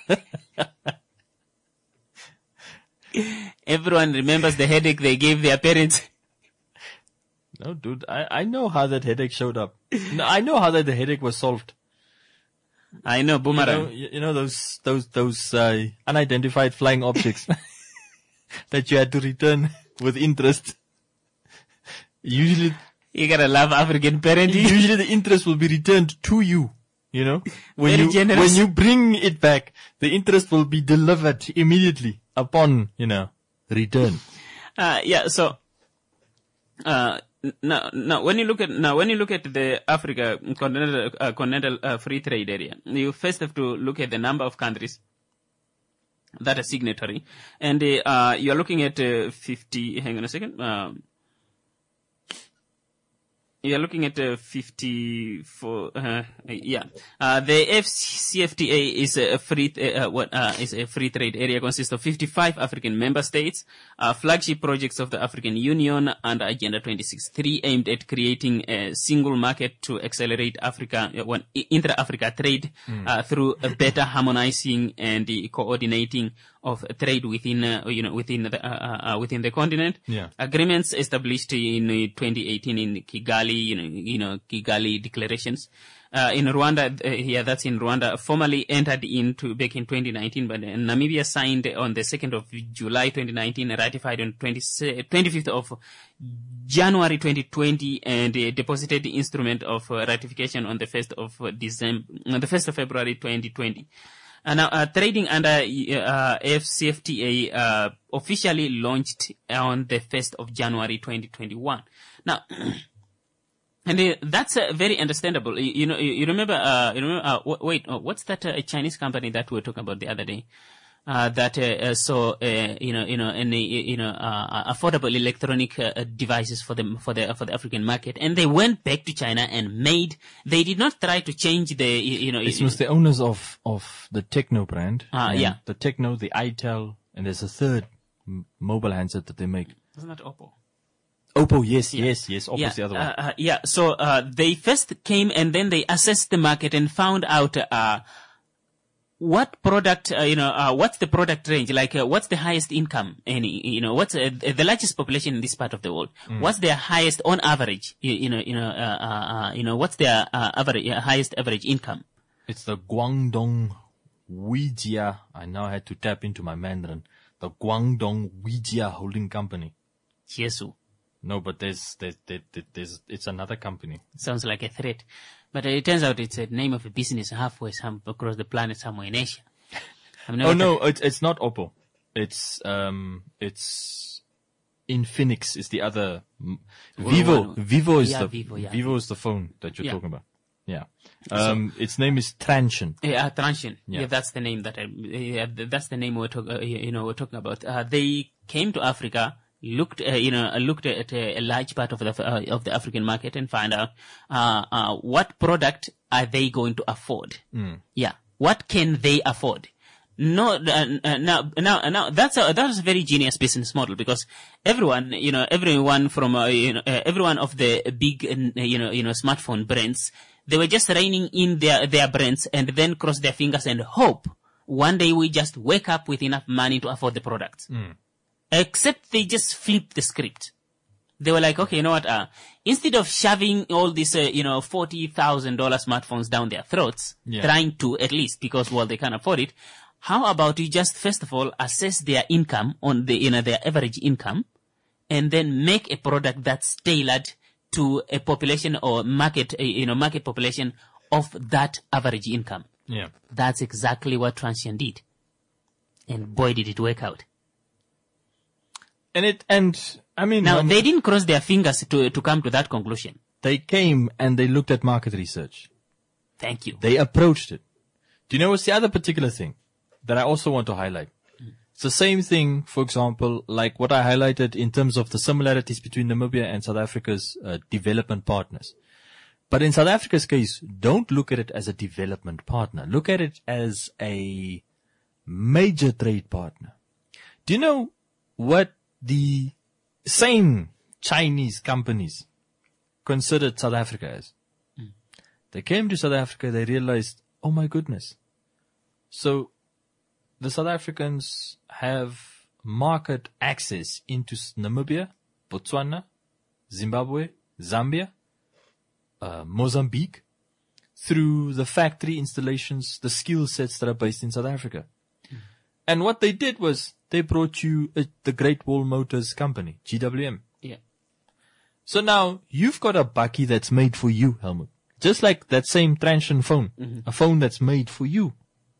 Everyone remembers the headache they gave their parents. No, dude, I, I know how that headache showed up. No, I know how that the headache was solved. I know, You boomerang. know, you, you know those, those, those, uh, unidentified flying objects that you had to return with interest. Usually, You gotta love African parenting. usually the interest will be returned to you. You know, when Very you, generous. when you bring it back, the interest will be delivered immediately upon, you know, return. Uh, yeah, so, uh, now, now, when you look at, now, when you look at the Africa continental, uh, continental uh, free trade area, you first have to look at the number of countries that are signatory. And, uh, you're looking at, uh, fifty, hang on a second, um, you're looking at uh, fifty-four. Uh, yeah, uh, the F C F T A is a free uh, what uh, is a free trade area, consists of fifty-five African member states. Uh, flagship projects of the African Union under Agenda twenty sixty-three aimed at creating a single market to accelerate Africa uh, one, intra-Africa trade mm. uh, through a better harmonizing and uh, coordinating of trade within uh, you know within the uh, uh, within the continent. Yeah. Agreements established in uh, twenty eighteen in Kigali. You know, you know, Kigali declarations. Uh, in Rwanda, uh, yeah, that's in Rwanda, formally entered into back in twenty nineteen, but uh, Namibia signed on the second of July twenty nineteen, ratified on twenty-fifth of January twenty twenty, and uh, deposited the instrument of uh, ratification on the first of December, on the first of February twenty twenty. And now, uh, trading under uh, F C F T A uh, officially launched on the first of January twenty twenty-one. Now, and uh, that's uh, very understandable. You, you know, you, you remember, uh, you remember, uh, w- wait, oh, what's that uh, Chinese company that we were talking about the other day? Uh, that, uh, uh, saw, uh, you know, you know, any, you know, uh, affordable electronic, uh, devices for the, for the, for the African market. And they went back to China and made, they did not try to change the, you, you know. It was the owners of, of the Techno brand. Ah, uh, yeah. The Techno, the iTel, and there's a third m- mobile handset that they make. Isn't that Oppo? Oppo, yes, Yeah. yes, yes. Oppo's Yeah, the other one. uh, uh, yeah. So, uh, they first came and then they assessed the market and found out, uh, what product, uh, you know, uh, what's the product range? Like, uh, what's the highest income? Any, you know, what's uh, the largest population in this part of the world? Mm. What's their highest on average? You, you know, you know, uh, uh, uh, you know, what's their uh, average, uh, highest average income? It's the Guangdong Wijia. I now had to tap into my Mandarin. The Guangdong Wijia Holding Company. Jesu. No, but there's, there's, there's, there's, it's another company. Sounds like a threat. But uh, it turns out it's a name of a business halfway some, across the planet somewhere in Asia. Oh no, it's, it's not Oppo. It's, um, it's Infinix is the other. Vivo, one. Vivo is Yeah, the, Vivo, yeah. Vivo is the phone that you're Yeah. talking about. Yeah. Um, its name is Transsion. Yeah, uh, Transsion. Yeah. Yeah, that's the name that I, yeah, that's the name we're talking, uh, you know, we're talking about. Uh, they came to Africa, looked, uh, you know, uh, looked at a, a large part of the, uh, of the African market and found out, uh, uh, what product are they going to afford? Mm. Yeah. What can they afford? No, uh, uh, now, now, now, that's a, that's a very genius business model because everyone, you know, everyone from, uh, you know, uh, everyone of the big, uh, you know, you know, smartphone brands, they were just reining in their, their brands and then cross their fingers and hope one day we just wake up with enough money to afford the products. Mm. Except they just flipped the script. They were like, okay, you know what, uh, instead of shoving all these, uh, you know, forty thousand dollars smartphones down their throats, Yeah. trying to at least because, well, they can't afford it, how about you just, first of all, assess their income on the, you know, their average income and then make a product that's tailored to a population or market, uh, you know, market population of that average income. Yeah. That's exactly what Transsion did. And boy, did it work out. And it, and, I mean, Now, um, they didn't cross their fingers to, to come to that conclusion. they came and they looked at market research. Thank you. They approached it. Do you know what's the other particular thing that I also want to highlight? It's the same thing, for example, like what I highlighted in terms of the similarities between Namibia and South Africa's uh, development partners. But in South Africa's case, don't look at it as a development partner. Look at it as a major trade partner. Do you know what the same Chinese companies considered South Africa as? Mm. They came to South Africa, they realized, oh my goodness. So the South Africans have market access into Namibia, Botswana, Zimbabwe, Zambia, uh, Mozambique, through the factory installations, the skill sets that are based in South Africa. Mm. And what they did was they brought you uh, the Great Wall Motors company, G W M. Yeah. So now you've got a bakkie that's made for you, Helmut. Just like that same Transsion phone, Mm-hmm. a phone that's made for you.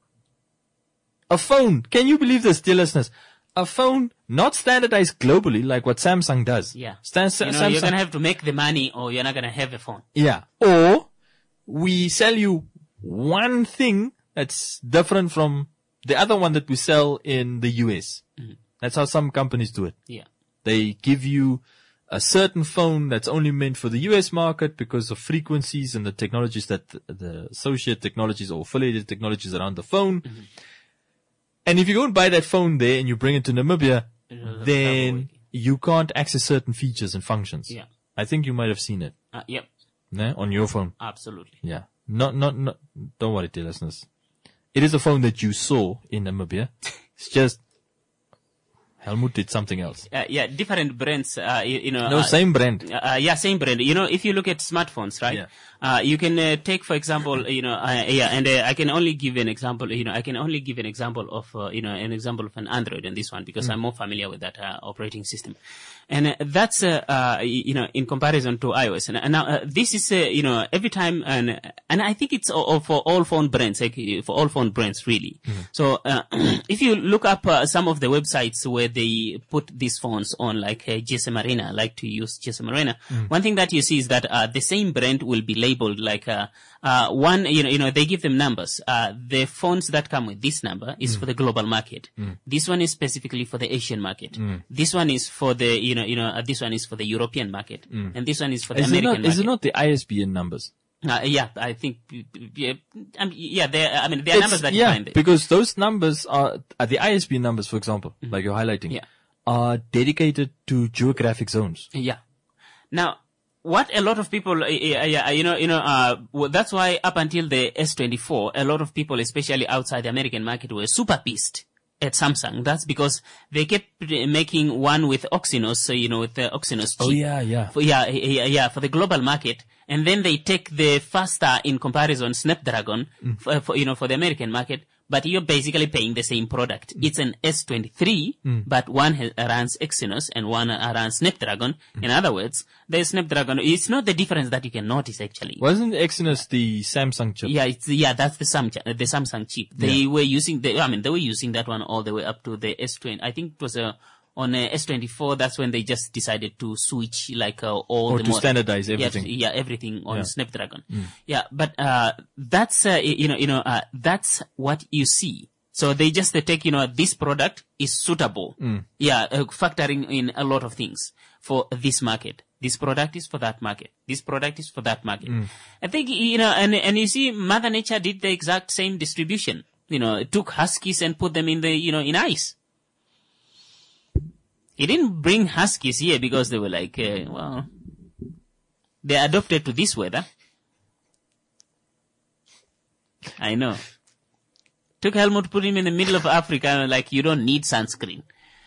A phone. Can you believe this, dear listeners? A phone not standardized globally like what Samsung does. Yeah. Stan- You know, Samsung. you're going to have to make the money or you're not going to have a phone. Yeah. Or we sell you one thing that's different from the other one that we sell in the U S. Mm-hmm. That's how some companies do it. Yeah. They give you a certain phone that's only meant for the U S market because of frequencies and the technologies that the associate technologies or affiliated technologies around the phone. Mm-hmm. And if you go and buy that phone there and you bring it to Namibia, It'll then double. you can't access certain features and functions. Yeah. I think you might have seen it, Uh, yep. né, on your phone. Absolutely. Yeah. Not, not, not, don't worry, dear listeners. It is a phone that you saw in Namibia. It's just, Helmut did something else. Uh, yeah, different brands, uh, you, you know. No, uh, same brand. Uh, yeah, same brand. You know, if you look at smartphones, right? Yeah. Uh, you can uh, take, for example, you know, uh, yeah, and uh, I can only give an example. You know, I can only give an example of, uh, you know, an example of an Android in this one because Mm. I'm more familiar with that uh, operating system, and uh, that's, uh, uh, you know, in comparison to iOS. And, and now uh, this is, uh, you know, every time, and and I think it's all for all phone brands, like for all phone brands, really. Mm-hmm. So uh, if you look up uh, some of the websites where they put these phones on, like uh, G S M Arena, I like to use G S M Arena. Mm. One thing that you see is that uh, the same brand will be labeled like uh, uh, one. You know, you know, they give them numbers. Uh, the phones that come with this number is Mm. for the global market. This one is specifically for the Asian market. This one is for the, you know, you know, uh, this one is for the European market, and this one is for the Is it, American not, is it market. not the I S B N numbers? Uh, yeah, I think, yeah, um, yeah, there. I mean, there are It's- numbers that you yeah, find there. because those numbers are, are the I S B N numbers, for example, like you're highlighting, Yeah. are dedicated to geographic zones. Yeah. Now, what a lot of people, uh, yeah, yeah, you know, you know, uh, well, that's why up until the S twenty-four, a lot of people, especially outside the American market, were super pissed at Samsung. That's because they kept uh, making one with Exynos, so, you know, with the Exynos chip. Oh, yeah, yeah. For, yeah, yeah, yeah, for the global market. And then they take the faster in comparison Snapdragon, Mm. for, for, you know, for the American market. But you're basically paying the same product. Mm. It's an S twenty-three, but one has, runs Exynos and one uh, runs Snapdragon. Mm. In other words, the Snapdragon, it's not the difference that you can notice actually. Wasn't Exynos the Samsung chip? Yeah, it's, yeah, that's the Samsung, the Samsung chip. They were using the, I mean, they were using that one all the way up to the S twenty. I think it was a, on uh, S twenty-four, that's when they just decided to switch like uh, all Or the to mod- standardize Yeah, everything. to- Yeah, everything on Yeah. Snapdragon. Yeah, but uh that's uh, you know you know uh, that's what you see. So they just uh, take, you know, this product is suitable. Yeah, uh, factoring in a lot of things for this market. This product is for that market. This product is for that market. I think, you know, and and you see, Mother Nature did the exact same distribution. You know, it took huskies and put them in the, you know, in ice. He didn't bring huskies here because they were like, uh, well, they adopted to this weather. I know. Took Helmut, put him in the middle of Africa, and like, you don't need sunscreen.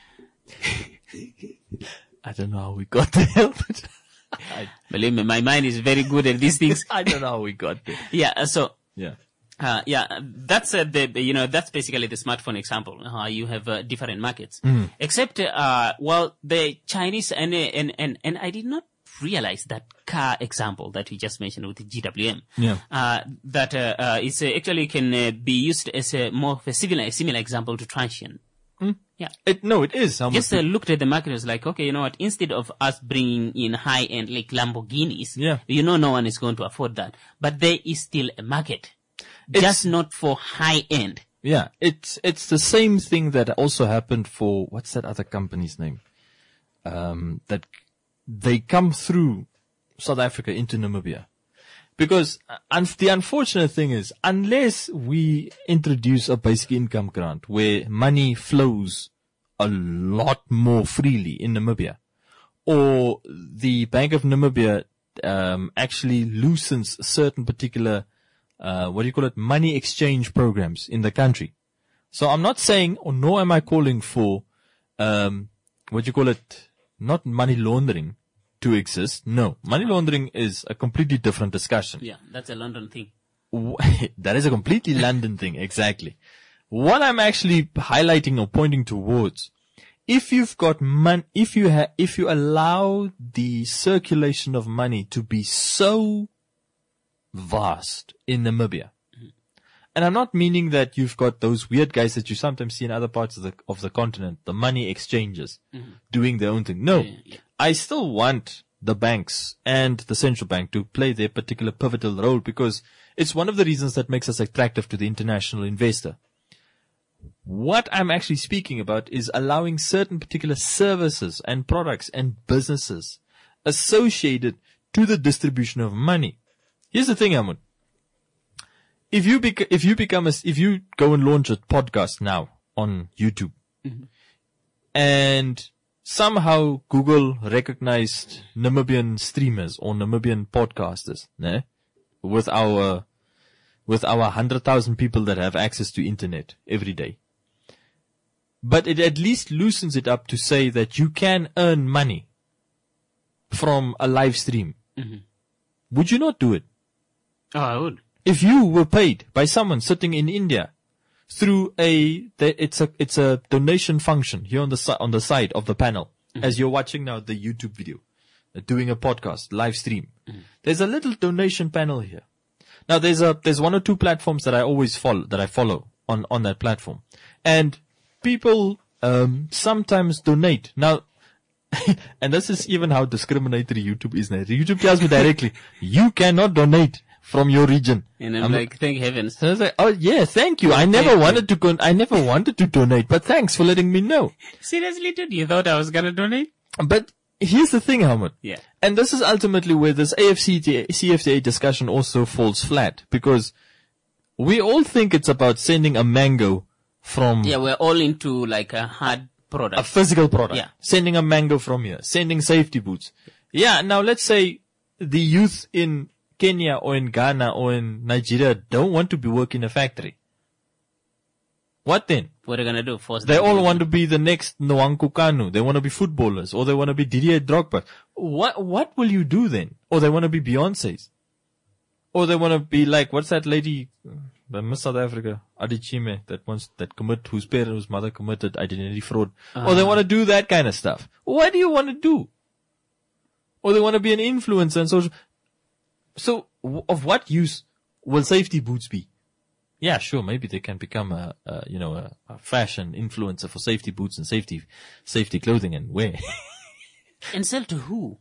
I don't know how we got there, but I, Believe me, my mind is very good at these things. I don't know how we got there. Yeah, uh, so, Yeah. uh, yeah, that's uh, the, you know, that's basically the smartphone example. How you have uh, different markets. Except, uh, well, the Chinese and, uh, and, and, and I did not realize that car example that we just mentioned with the G W M. Yeah. Uh, that, uh, uh, it's uh, actually can uh, be used as a more of a similar, similar example to Transsion. Yeah. It, no, it is. How much Just uh, looked at the market and was like, okay, you know what, instead of us bringing in high-end like Lamborghinis, Yeah. you know no one is going to afford that. But there is still a market. Just not for high-end. Yeah, it's it's the same thing that also happened for what's that other company's name? Um, that they come through South Africa into Namibia, because uh, un- the unfortunate thing is, unless we introduce a basic income grant where money flows a lot more freely in Namibia, or the Bank of Namibia um, actually loosens certain particular uh, what do you call it, money exchange programs in the country. So I'm not saying, or nor am I calling for, um, what do you call it, not money laundering to exist. No, money laundering is a completely different discussion. Yeah, that's a London thing. That is a completely London thing, exactly. What I'm actually highlighting or pointing towards, if you've got mon, if you ha, if you allow the circulation of money to be so vast in Namibia. And I'm not meaning that you've got those weird guys that you sometimes see in other parts of the of the continent, the money exchanges, mm-hmm. doing their own thing. No, yeah, yeah. I still want the banks and the central bank to play their particular pivotal role, because it's one of the reasons that makes us attractive to the international investor. What I'm actually speaking about is allowing certain particular services and products and businesses associated to the distribution of money. Here's the thing, Ahmed. If you bec- if you become a, if you go and launch a podcast now on YouTube, mm-hmm. and somehow Google recognized Namibian streamers or Namibian podcasters, né? with our with our hundred thousand people that have access to internet every day, but it at least loosens it up to say that you can earn money from a live stream. Mm-hmm. Would you not do it? Oh, I would. If you were paid by someone sitting in India through a, it's a, it's a donation function here on the side, on the side of the panel, mm-hmm. as you're watching now the YouTube video, uh, doing a podcast, live stream. Mm-hmm. There's a little donation panel here. Now there's a, there's one or two platforms that I always follow, that I follow on, on that platform. And people, um, sometimes donate. Now, and this is even how discriminatory YouTube is now. YouTube tells me directly, you cannot donate from your region. And I'm, I'm like, thank heavens. And I was like, oh yeah, thank you. I never wanted to go, I never wanted to donate, but thanks for letting me know. Seriously, dude, you thought I was gonna donate? But here's the thing, Helmut. Yeah. And this is ultimately where this A F C T A, C F T A discussion also falls flat, because we all think it's about sending a mango from. Yeah, we're all into like a hard product. A physical product. Yeah. Sending a mango from here, sending safety boots. Yeah, now let's say the youth in Kenya or in Ghana or in Nigeria don't want to be working in a factory. What then? What are they going to do? Force they all want to be the next Nwankwo Kanu. They want to be footballers, or they want to be Didier Drogba. What, what will you do then? Or they want to be Beyonce's. Or they want to be like, what's that lady, the Miss South Africa, Adichime, that wants, that commit, whose parent, whose mother committed identity fraud. Uh-huh. Or they want to do that kind of stuff. What do you want to do? Or they want to be an influencer and social. So, w- of what use will safety boots be? Yeah, sure, maybe they can become a, a you know, a, a fashion influencer for safety boots and safety, safety clothing and wear. And sell to who?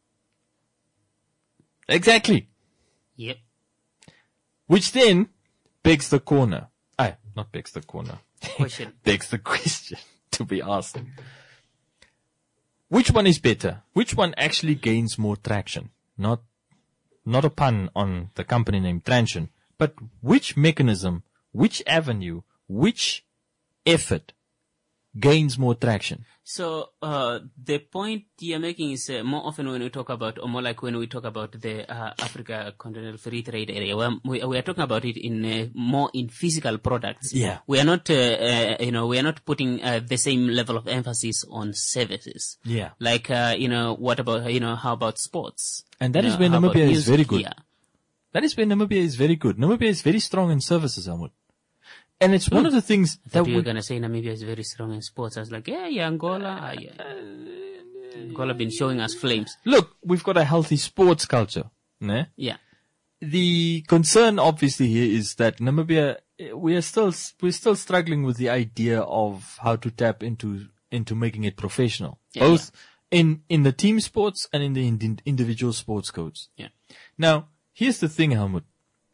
Exactly. Yep. Which then begs the corner. Ah, not begs the corner. Question. Begs the question to be asked. Which one is better? Which one actually gains more traction? Not Not a pun on the company name Transsion, but which mechanism, which avenue, which effort gains more traction? So, uh, the point you're making is uh, more often when we talk about, or more like when we talk about the uh, Africa Continental Free Trade Area, we're, we, we are talking about it in uh, more in physical products. Yeah. We are not, uh, uh, you know, we are not putting uh, the same level of emphasis on services. Yeah. Like, uh, you know, what about, you know, how about sports? And that you is know, where how about Namibia is music? very good. Yeah. That is where Namibia is very good. Namibia is very strong in services, Ahmed. And it's one of the things I that thought you were we, going to say Namibia is very strong in sports. I was like, yeah, yeah, Angola. Uh, yeah. Angola been showing us flames. look, we've got a healthy sports culture. Ne? Yeah. The concern obviously here is that Namibia, we are still, we're still struggling with the idea of how to tap into, into making it professional. Yeah, both in, in the team sports and in the in, individual sports codes. Yeah. Now, here's the thing, Helmut.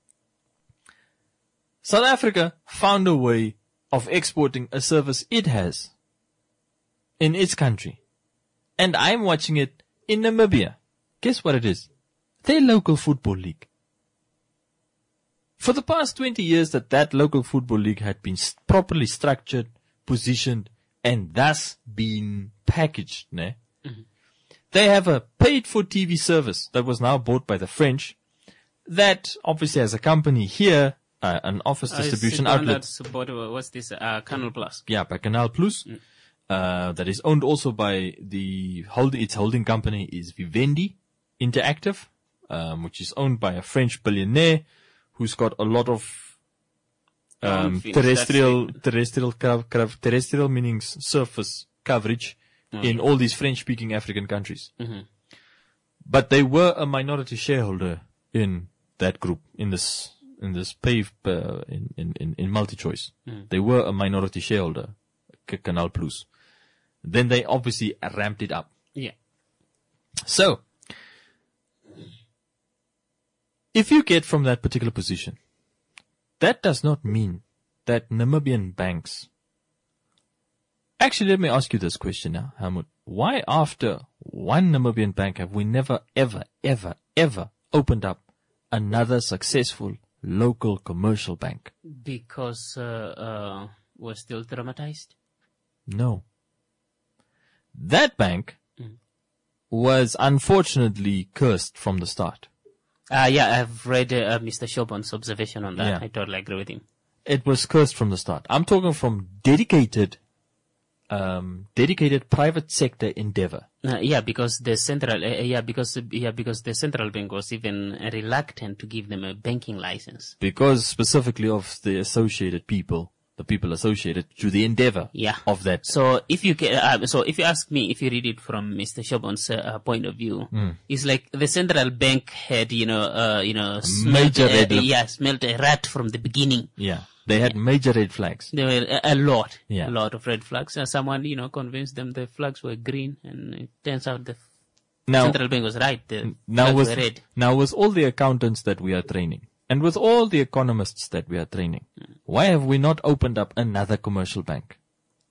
South Africa found a way of exporting a service it has in its country. And I'm watching it in Namibia. Guess what it is? Their local football league. For the past twenty years that that local football league had been st- properly structured, positioned, and thus been packaged, ne? Mm-hmm. They have a paid-for T V service that was now bought by the French that obviously has a company here, uh, an office distribution uh, outlet. Support, what's this? Uh, Canal Plus. Yeah, by Canal Plus. Mm. Uh, that is owned also by the holding, its holding company is Vivendi Interactive, um, which is owned by a French billionaire who's got a lot of, um, terrestrial, terrestrial, terrestrial meaning surface coverage oh, in yeah. all these French speaking African countries. Mm-hmm. But they were a minority shareholder in that group in this in this pave uh, in, in in in MultiChoice. Mm. They were a minority shareholder, C- Canal Plus. Then they obviously ramped it up. Yeah. So, if you get from that particular position, that does not mean that Namibian banks. Actually, let me ask you this question now, Helmut. Why after one Namibian bank have we never, ever, ever, ever opened up another successful local commercial bank? Because uh, uh, we're still traumatized? No. That bank mm. was unfortunately cursed from the start. Uh, yeah, I've read uh, Mister Shobon's observation on that. Yeah. I totally agree with him. It was cursed from the start. I'm talking from dedicated Um, dedicated private sector endeavor. Uh, yeah, because the central, uh, yeah, because yeah, because the central bank was even reluctant to give them a banking license. Because specifically of the associated people, the people associated to the endeavor. Yeah. Of that. So if you can, uh, so if you ask me, if you read it from Mister Shobon's uh, point of view, mm. it's like the central bank had, you know, uh, you know, smelled, major uh, red. yeah, smelled a rat from the beginning. Yeah. They had major red flags. There were a, a lot, yeah. a lot of red flags. And someone, you know, convinced them the flags were green, and it turns out the now, central bank was right. The now flags with, were red. Now with all the accountants that we are training, and with all the economists that we are training, mm. why have we not opened up another commercial bank?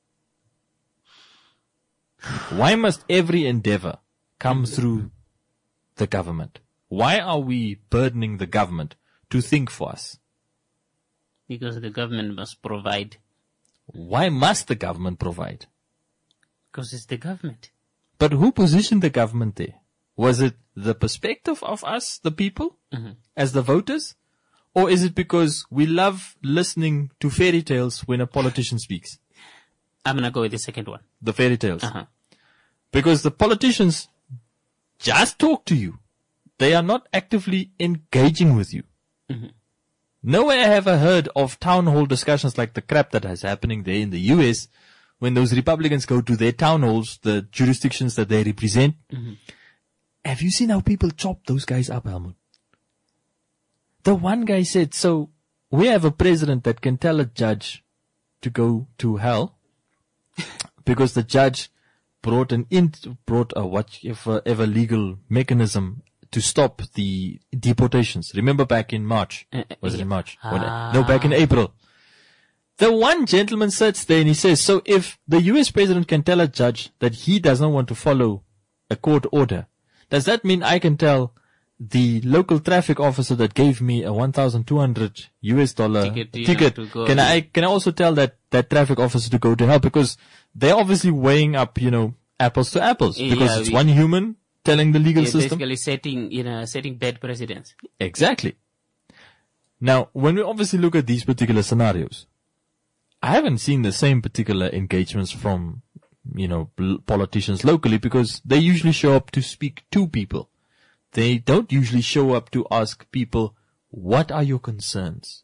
Why must every endeavor come through the government? Why are we burdening the government to think for us? Because the government must provide. Why must the government provide? Because it's the government. But who positioned the government there? Was it the perspective of us, the people, mm-hmm. as the voters? Or is it because we love listening to fairy tales when a politician speaks? I'm going to go with the second one. The fairy tales. Uh-huh. Because the politicians just talk to you. They are not actively engaging with you. Mm-hmm. Nowhere have I heard of town hall discussions like the crap that is happening there in the U S when those Republicans go to their town halls, the jurisdictions that they represent. Mm-hmm. Have you seen how people chop those guys up, Helmut? The one guy said, so we have a president that can tell a judge to go to hell because the judge brought an in, brought a whatever ever legal mechanism to stop the deportations. Remember back in March? Uh, Was it yeah. in March? Ah. No, back in April. The one gentleman sits there and he says, so if the U S president can tell a judge that he does not want to follow a court order, does that mean I can tell the local traffic officer that gave me a one thousand two hundred U S dollar ticket, ticket to go can I, can I also tell that, that traffic officer to go to hell? Because they're obviously weighing up, you know, apples to apples. Because yeah, it's we, one human telling the legal yeah, system. Basically setting, you know, setting bad precedents. Exactly. Now, when we obviously look at these particular scenarios, I haven't seen the same particular engagements from, you know, politicians locally because they usually show up to speak to people. They don't usually show up to ask people, what are your concerns?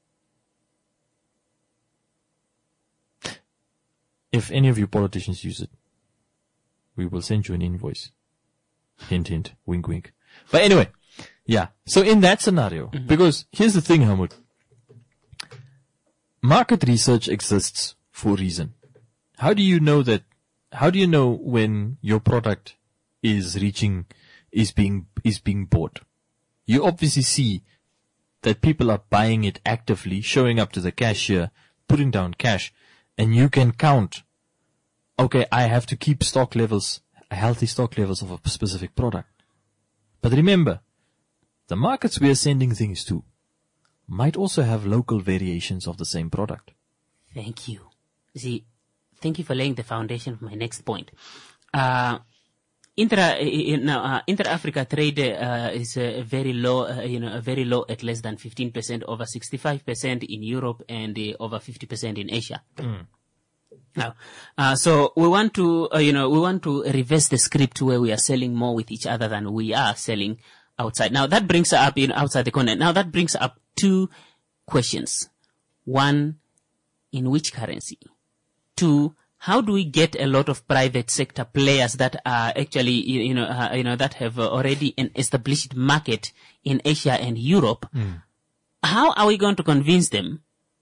If any of you politicians use it, we will send you an invoice. Hint, hint, wink, wink. But anyway, yeah. So in that scenario, mm-hmm. because here's the thing, Helmut. Market research exists for a reason. How do you know that, how do you know when your product is reaching, is being, is being bought? You obviously see that people are buying it actively, showing up to the cashier, putting down cash, and you can count, okay, I have to keep stock levels, healthy stock levels of a specific product. But remember, the markets we are sending things to might also have local variations of the same product. Thank you. See, thank you for laying the foundation of my next point. Uh, intra, uh, uh, inter-Africa trade uh, is uh, very low, uh, you know, very low at less than fifteen percent, over sixty-five percent in Europe and uh, over fifty percent in Asia. Mm. Now, uh, so we want to, uh, you know, we want to reverse the script where we are selling more with each other than we are selling outside. Now that brings up, you know, outside the continent. Now that brings up two questions. One, in which currency? Two, how do we get a lot of private sector players that are actually, you, you know, uh, you know, that have uh, already an established market in Asia and Europe? Mm. How are we going to convince them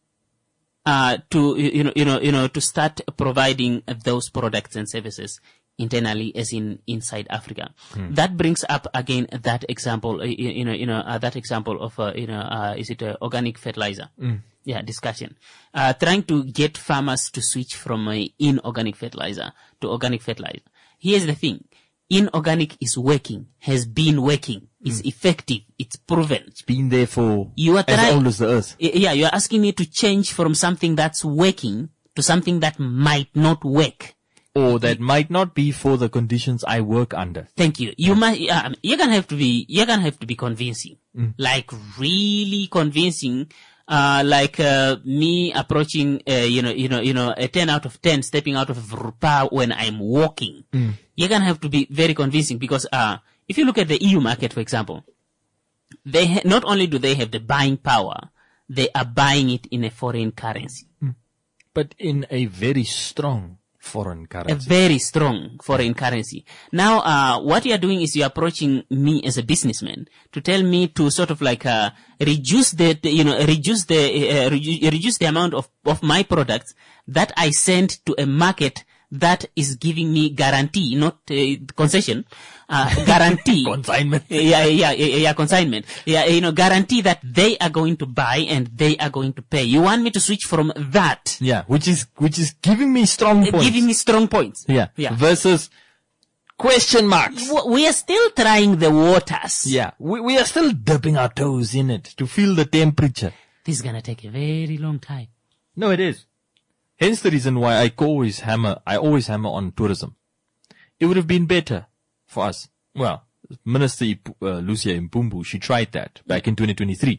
uh, to, you know, you know, you know, to start providing those products and services internally, as in inside Africa? Mm. That brings up again that example, uh, you, you know, you know, uh, that example of, uh, you know, uh, is it uh, organic fertilizer? Mm. Yeah, discussion. Uh, trying to get farmers to switch from uh, inorganic fertilizer to organic fertilizer. Here's the thing. Inorganic is working, has been working, is mm. effective, it's proven. It's been there for you are as trying, old as the earth. Yeah, you are asking me to change from something that's working to something that might not work. Or that might not be for the conditions I work under. Thank you. You might, uh, you're gonna have to be, you're gonna have to be convincing. Mm. Like really convincing. Uh, like, uh, me approaching, uh, you know, you know, you know, a ten out of ten stepping out of Rupa when I'm walking. Mm. You're gonna have to be very convincing because, uh, if you look at the E U market, for example, they ha- not only do they have the buying power, they are buying it in a foreign currency. Mm. But in a very strong foreign currency. A very strong foreign currency. Now, uh, what you are doing is you are approaching me as a businessman to tell me to sort of like, uh, reduce the, you know, reduce the, uh, reduce, reduce the amount of, of my products that I send to a market that is giving me guarantee, not uh, concession, uh, guarantee. Consignment. Yeah, yeah, yeah, yeah, consignment. Yeah, you know, guarantee that they are going to buy and they are going to pay. You want me to switch from that? Yeah, which is, which is giving me strong points. Giving me strong points. Yeah. Yeah. Versus question marks. We are still trying the waters. Yeah. We, we are still dipping our toes in it to feel the temperature. This is gonna take a very long time. No, it is. Hence the reason why I always hammer, I always hammer on tourism. It would have been better for us. Well, Minister uh, Lucia Mpumbu, she tried that back in twenty twenty-three.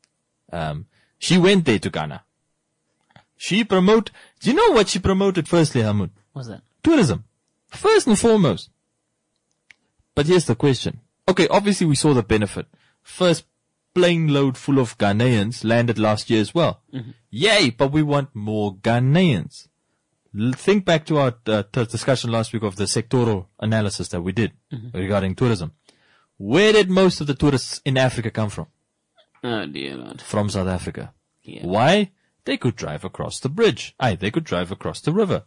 Um, she went there to Ghana. She promote, do you know what she promoted firstly, Hamud? What's that? Tourism. First and foremost. But here's the question. Okay, obviously we saw the benefit. First plane load full of Ghanaians landed last year as well. Mm-hmm. Yay, but we want more Ghanaians. L- think back to our uh, t- discussion last week of the sectoral analysis that we did mm-hmm. regarding tourism. Where did most of the tourists in Africa come from? Oh dear Lord. From South Africa. Yeah. Why? They could drive across the bridge. Aye, they could drive across the river.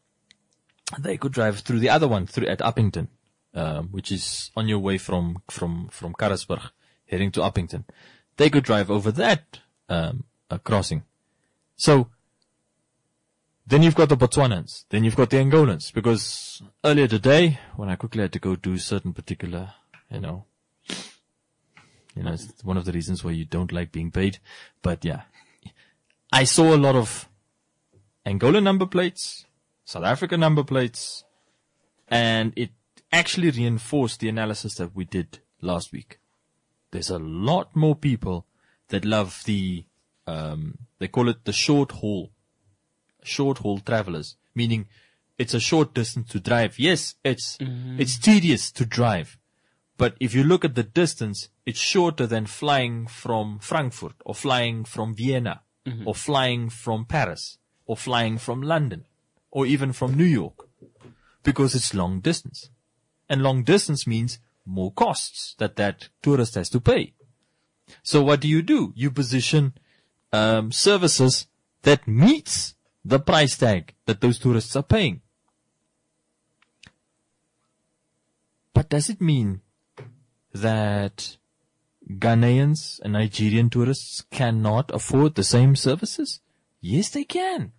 They could drive through the other one, through at Uppington, um, which is on your way from, from, from Karasburg, heading to Uppington. They could drive over that, um, uh, crossing. So, then you've got the Botswanans, then you've got the Angolans, because earlier today, when I quickly had to go do certain particular, you know, you know, it's one of the reasons why you don't like being paid, but yeah, I saw a lot of Angolan number plates, South African number plates, and it actually reinforced the analysis that we did last week. There's a lot more people that love the, um, they call it the short haul, short haul travelers, meaning it's a short distance to drive. Yes, it's, mm-hmm. it's tedious to drive, but if you look at the distance, it's shorter than flying from Frankfurt or flying from Vienna mm-hmm. or flying from Paris or flying from London or even from New York, because it's long distance. And long distance means more costs that that tourist has to pay. So what do you do? You position um, services that meets the price tag that those tourists are paying. But does it mean that Ghanaians and Nigerian tourists cannot afford the same services? Yes, they can.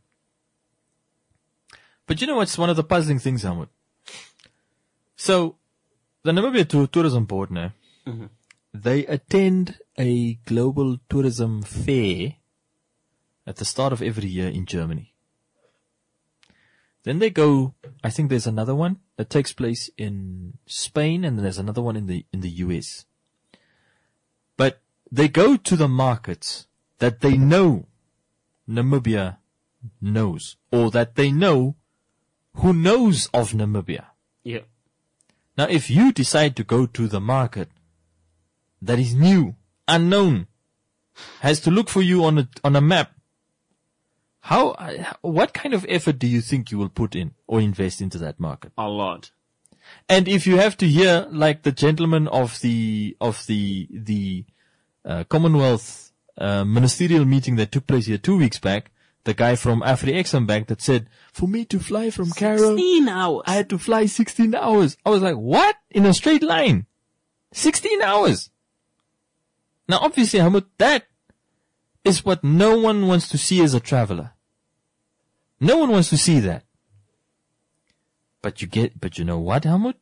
But you know what's one of the puzzling things, Hamud? So, the Namibia Tour- Tourism Board now, mm-hmm. they attend a global tourism fair at the start of every year in Germany. Then they go, I think there's another one that takes place in Spain, and then there's another one in the, in the U S. But they go to the markets that they know Namibia knows, or that they know who knows of Namibia. Yeah. Now, if you decide to go to the market that is new, unknown, has to look for you on a, on a map, How, uh, what kind of effort do you think you will put in or invest into that market? A lot. And if you have to hear, like the gentleman of the, of the, the, uh, Commonwealth, uh, ministerial meeting that took place here two weeks back, the guy from AfriExim Bank that said, for me to fly from Cairo, sixteen hours. I had to fly sixteen hours. I was like, what? In a straight line? sixteen hours. Now obviously, Hamud, that is what no one wants to see as a traveler. No one wants to see that. But you get, but you know what, Hamud?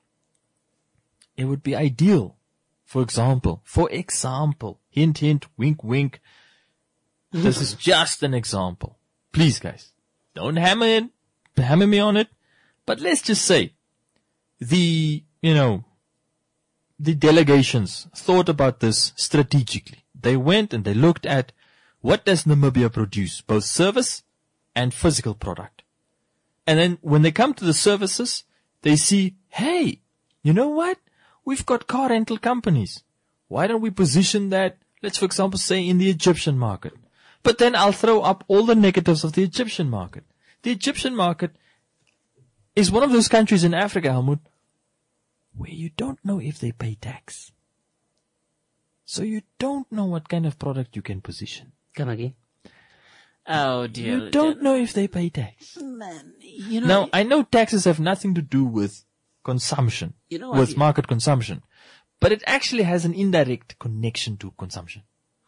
It would be ideal. For example, for example, hint, hint, wink, wink. This is just an example. Please, guys, don't hammer it, hammer me on it. But let's just say the, you know, the delegations thought about this strategically. They went and they looked at what does Namibia produce, both service and physical product. And then when they come to the services, they see, hey, you know what? We've got car rental companies. Why don't we position that, let's for example say in the Egyptian market? But then I'll throw up all the negatives of the Egyptian market. The Egyptian market is one of those countries in Africa, Helmut, where you don't know if they pay tax. So you don't know what kind of product you can position. Come again. Oh dear. You don't know if they pay tax. Man, you know. Now, I know taxes have nothing to do with consumption, You know what, with you- market consumption, but it actually has an indirect connection to consumption.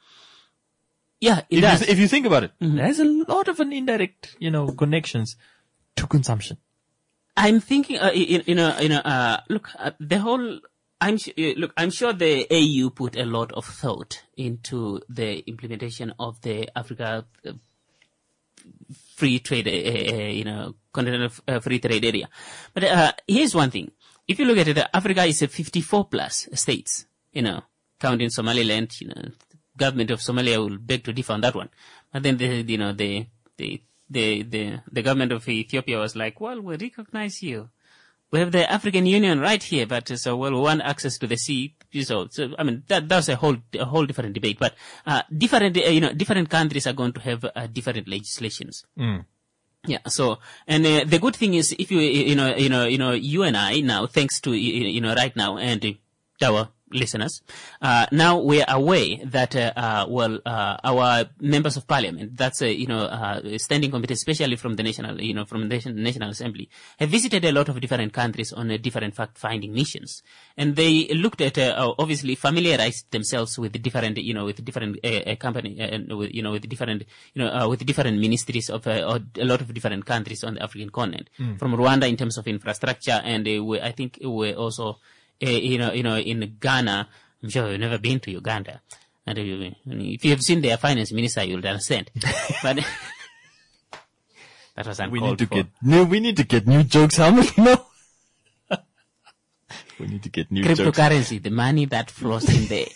Yeah, it If does. you, if you think about it, there's a lot of an indirect, you know, connections to consumption. I'm thinking, uh, you, you know, you know, uh, look, uh, the whole, I'm, su- uh, look, I'm sure the A U put a lot of thought into the implementation of the Africa uh, free trade, uh, uh, you know, continental uh, free trade area. But, uh, here's one thing. If you look at it, uh, Africa is a fifty-four plus states, you know, counting Somaliland, you know, the government of Somalia will beg to differ on that one. But then the, you know, the, the, the, the, the government of Ethiopia was like, well, we recognize you. We have the African Union right here, but uh, so, well, we want access to the sea. So, so I mean, that, that's a whole, a whole different debate. But, uh, different, uh, you know, different countries are going to have uh, different legislations. Yeah. So, and uh, the good thing is, if you, you know, you know, you know, you and I now, thanks to, you you know, right now, and uh, our listeners, uh, now we are aware that, uh, uh, well, uh, our members of parliament, that's, uh, you know, uh, standing committee, especially from the national, you know, from the nation, National Assembly, have visited a lot of different countries on uh, different fact-finding missions. And they looked at, uh, obviously familiarized themselves with the different, you know, with different, uh, uh, company, uh, and with, you know, with different, you know, uh, with different ministries of, uh, or a lot of different countries on the African continent. From Rwanda in terms of infrastructure, and uh, we, I think we're also, Uh, you know, you know, in Ghana, I'm sure you've never been to Uganda. And uh, if you have seen their finance minister, you'll understand. But that was uncalled We need to for. get, no, we need to get new jokes, Helmut, no. We need to get new jokes. Cryptocurrency, the money that flows in there.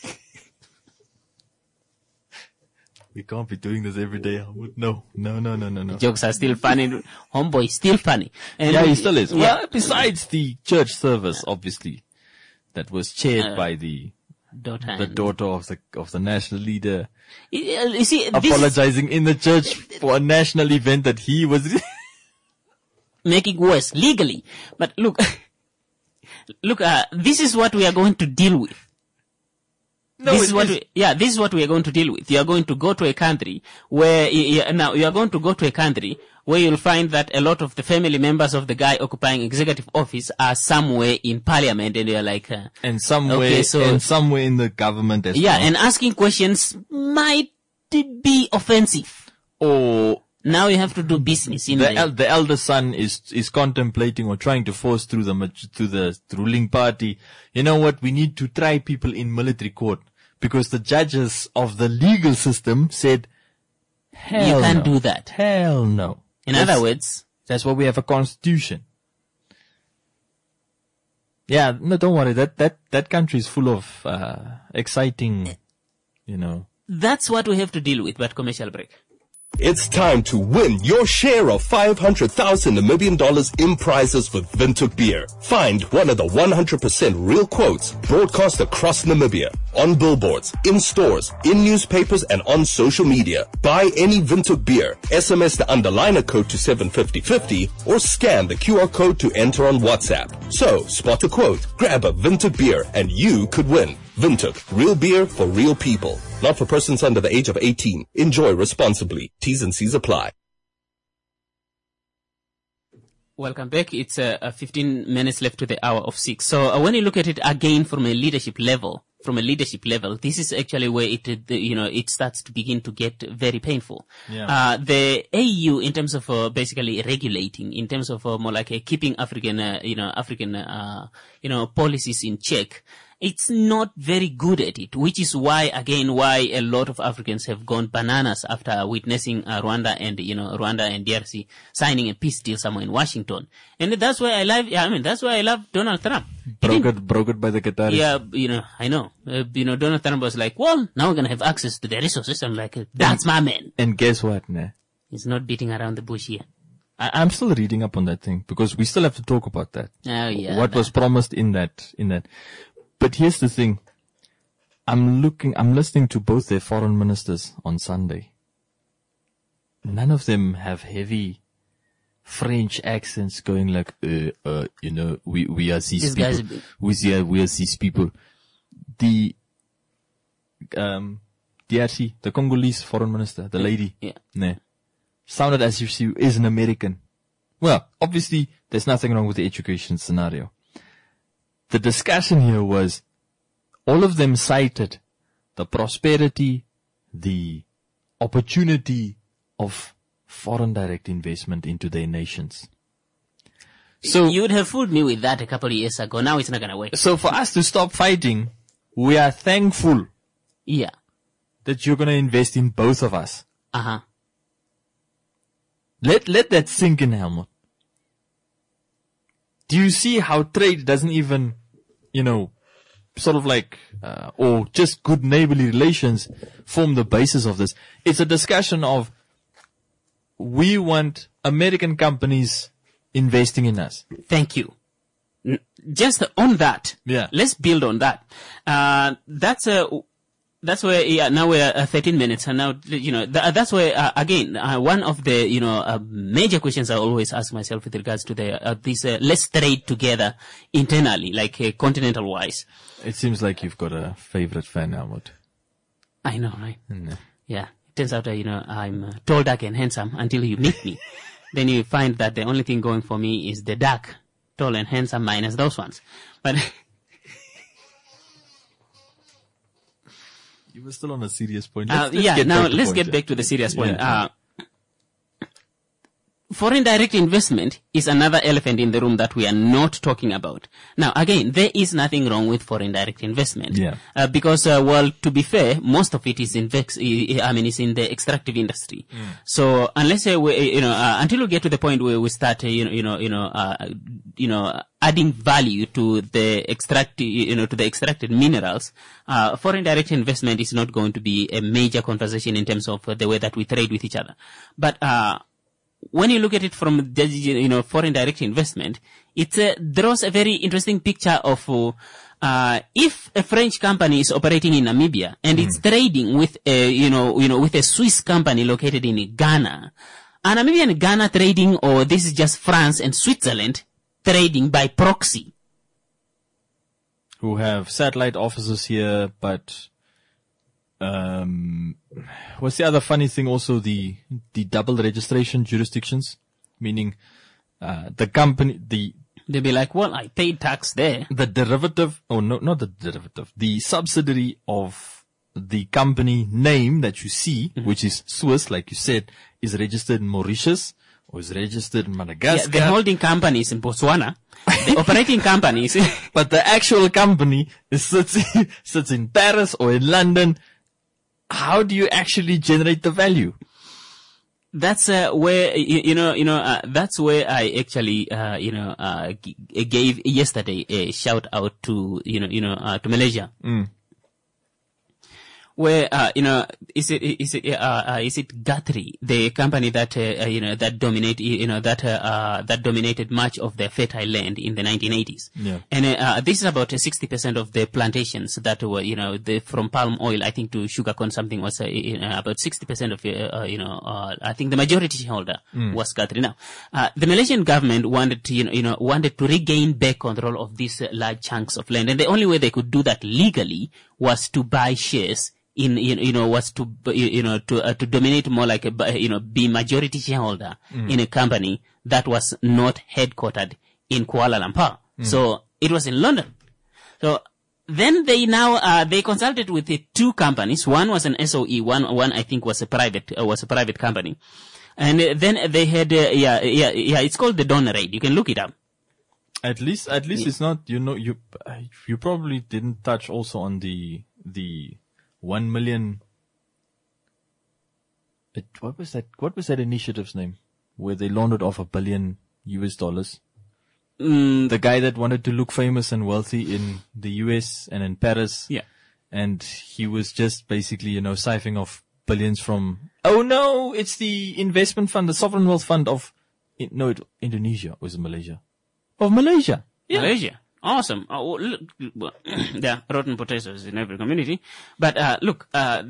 We can't be doing this every day, Helmut. No, no, no, no, no, no. Jokes are still funny. Homeboy is still funny. And Yeah, he still is. Yeah. Well, besides the church service, obviously, that was chaired Uh, by the daughter. the daughter of the of the national leader, You you see, this apologizing in the church for a national event that he was. making worse legally. But look, look, uh, this is what we are going to deal with. No, this it is what is- we, yeah, this is what we are going to deal with. You are going to go to a country where, you, you, now you are going to go to a country where you'll find that a lot of the family members of the guy occupying executive office are somewhere in parliament, and you're like, uh, and somewhere, Okay, so- and somewhere in the government as yeah, well. and asking questions might be offensive. or Now you have to do business in the the, el- the elder son is is contemplating or trying to force through the maj- through the ruling party. You know what? We need to try people in military court because the judges of the legal system said, "Hell you can't no. do that. Hell no." In That's- other words, that's why we have a constitution. Yeah, no, don't worry. That that that country is full of uh, exciting, you know. that's what we have to deal with. But commercial break. It's time to win your share of five hundred thousand Namibian dollars in prizes with Windhoek Beer. Find one of the one hundred percent real quotes broadcast across Namibia. On billboards, in stores, in newspapers, and on social media. Buy any Windhoek beer, S M S the underliner code to seven fifty fifty, or scan the Q R code to enter on WhatsApp. So, spot a quote, grab a Windhoek beer, and you could win. Windhoek, real beer for real people. Not for persons under the age of eighteen. Enjoy responsibly. T's and C's apply. Welcome back. It's uh, uh, fifteen minutes left to the hour of six. So uh, when you look at it again from a leadership level, from a leadership level, this is actually where it, uh, the, you know, it starts to begin to get very painful. Yeah. Uh, the A U, in terms of uh, basically regulating, in terms of uh, more like uh, keeping African, uh, you know, African, uh, you know, policies in check, it's not very good at it, which is why, again, why a lot of Africans have gone bananas after witnessing uh, Rwanda and, you know, Rwanda and D R C signing a peace deal somewhere in Washington. And that's why I love, yeah, I mean, that's why I love Donald Trump. Broke it, broke it by the Qataris. Yeah, you know, I know. Uh, you know, Donald Trump was like, well, now we're going to have access to the resources. I'm like, that's my man. And guess what, nah? He's not beating around the bush here. I, I'm still reading up on that thing because we still have to talk about that. Oh, yeah. What was promised in that, in that. But here's the thing. I'm looking, I'm listening to both their foreign ministers on Sunday. None of them have heavy French accents going like, uh, uh, you know, we, we are these These guys people. We are, we are these people. The, um, D R C, the Congolese foreign minister, the lady, Yeah. nah, sounded as if she is an American. Well, obviously, there's nothing wrong with the education scenario. The discussion here was, all of them cited the prosperity, the opportunity of foreign direct investment into their nations. So, You would have fooled me with that a couple of years ago. Now it's not going to work. so for us to stop fighting, we are thankful Yeah. that you're going to invest in both of us. Uh-huh. Let, let that sink in, Helmut. Do you see how trade doesn't even, you know, sort of like, uh, or just good neighborly relations form the basis of this? It's a discussion of, we want American companies investing in us. Thank you. N- Just on that. Yeah. Let's build on that. Uh, that's a, that's where, yeah, now we're uh, thirteen minutes, and now, you know, th- that's where, uh, again, uh, one of the, you know, uh, major questions I always ask myself with regards to the, uh, this, uh, let's trade together internally, like, uh, continental wise. It seems like you've got a favorite fan, Helmut. I know, right? Mm. Yeah. It turns out, uh, you know, I'm uh, tall, dark, and handsome until you meet me. Then you find that the only thing going for me is the dark, tall, and handsome minus those ones. But, You were still on a serious point. uh, Let's, let's yeah, get now back to let's point, get yeah. back to the serious point. Yeah. Uh, Foreign direct investment is another elephant in the room that we are not talking about. Now, again, there is nothing wrong with foreign direct investment. Yeah. Uh, because, uh, well, to be fair, most of it is in vex, I mean, it's in the extractive industry. Mm. So, unless, uh, we, you know, uh, until we get to the point where we start, uh, you know, you know, you know, uh, you know, adding value to the extract, you know, to the extracted minerals, uh, foreign direct investment is not going to be a major conversation in terms of uh, the way that we trade with each other. But, uh, when you look at it from the, you know, foreign direct investment, it uh, draws a very interesting picture of uh, uh, if a French company is operating in Namibia and mm. it's trading with a, you know, you know, with a Swiss company located in Ghana, are Namibia and Ghana trading, or this is just France and Switzerland trading by proxy? Who have satellite offices here, but um, what's the other funny thing? Also, the the double registration jurisdictions, meaning uh, the company, the They'll be like, well, I paid tax there. the derivative, or no, not the derivative, the subsidiary of the company name that you see, Mm-hmm. which is Swiss, like you said, is registered in Mauritius or is registered in Yeah, Madagascar. the holding company is in Botswana. The operating company is But the actual company is sits, sits in Paris or in London. How do you actually generate the value? That's uh, where you, you know, you know, uh, that's where I actually, uh, you know, uh, g- gave yesterday a shout out to, you know, you know, uh, to Malaysia. Mm. where, uh, you know, is it, is it, uh, uh is it Guthrie, the company that, uh, uh, you know, that dominate, you know, that, uh, uh, that dominated much of the fertile land in the nineteen eighties. Yeah. And, uh, this is about uh, sixty percent of the plantations that were, you know, the, from palm oil, I think, to sugarcane, something was, uh, you know, about sixty percent of, uh, uh, you know, uh, I think the majority shareholder mm. was Guthrie. Now, uh, the Malaysian government wanted to, you know, you know, wanted to regain back control of these uh, large chunks of land. And the only way they could do that legally was to buy shares in, you know, was to, you know, to, uh, to dominate more like a, you know, be majority shareholder mm. in a company that was not headquartered in Kuala Lumpur. Mm. So it was in London. So then they now, uh, they consulted with the two companies. One was an S O E. One, one I think was a private, uh, was a private company. And uh, then they had, uh, yeah, yeah, yeah, it's called the Dawn Raid. You can look it up. At least, at least yeah. it's not, you know, you, you probably didn't touch also on the, the, One million. It, what was that? What was that initiative's name? Where they laundered off a billion U S dollars. Mm. The guy that wanted to look famous and wealthy in the U S and in Paris. Yeah. And he was just basically, you know, siphoning off billions from. Oh no! It's the investment fund, the sovereign wealth fund of. No, it, Indonesia or is it Malaysia? Of Malaysia. Yeah. Malaysia. Awesome. Oh, look, there are rotten potatoes in every community. But, uh, look, uh,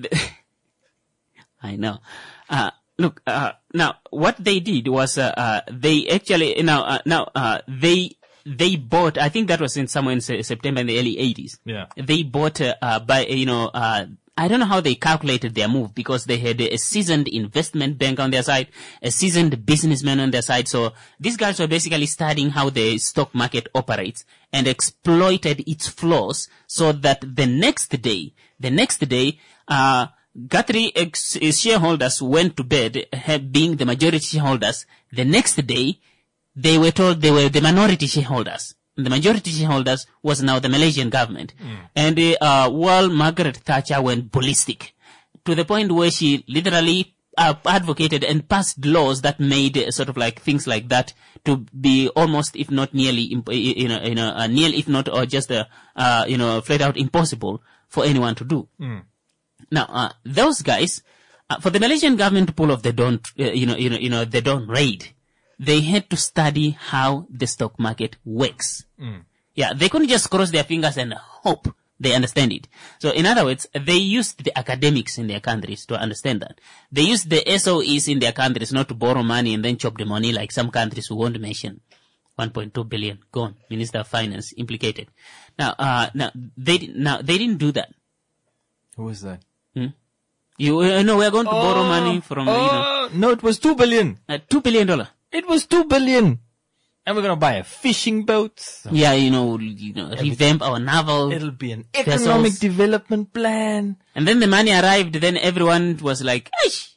I know. Uh, look, uh, now, what they did was, uh, uh they actually, now, uh, now, uh, they, they bought, I think that was in somewhere in September in the early eighties. Yeah. They bought, uh, uh by, you know, uh, I don't know how they calculated their move because they had a seasoned investment bank on their side, a seasoned businessman on their side. So these guys were basically studying how the stock market operates and exploited its flaws so that the next day, the next day, uh, Guthrie ex- shareholders went to bed, being the majority shareholders. The next day, they were told they were the minority shareholders. The majority shareholders was now the Malaysian government. Mm. And, uh, while Margaret Thatcher went ballistic to the point where she literally uh, advocated and passed laws that made uh, sort of like things like that to be almost, if not nearly, imp- you know, you know, uh, nearly, if not, or just, uh, uh, you know, flat out impossible for anyone to do. Mm. Now, uh, those guys, uh, for the Malaysian government to pull off the Dawn, uh, you know, you know, you know, the Dawn Raid, they had to study how the stock market works. Mm. Yeah, they couldn't just cross their fingers and hope they understand it. So in other words, they used the academics in their countries to understand that. They used the S O Es in their countries not to borrow money and then chop the money like some countries who won't mention. one point two billion gone. Minister of Finance implicated. Now, uh, now they, now they didn't do that. Who was that? Hmm? You uh, know, we're going to oh, borrow money from, oh, you know. No, it was two billion. Uh, two billion dollar. It was two billion. And we're going to buy a fishing boat. So yeah, you know, you know, revamp our naval. It'll be an economic vessels. development plan. And then the money arrived, then everyone was like, Eish!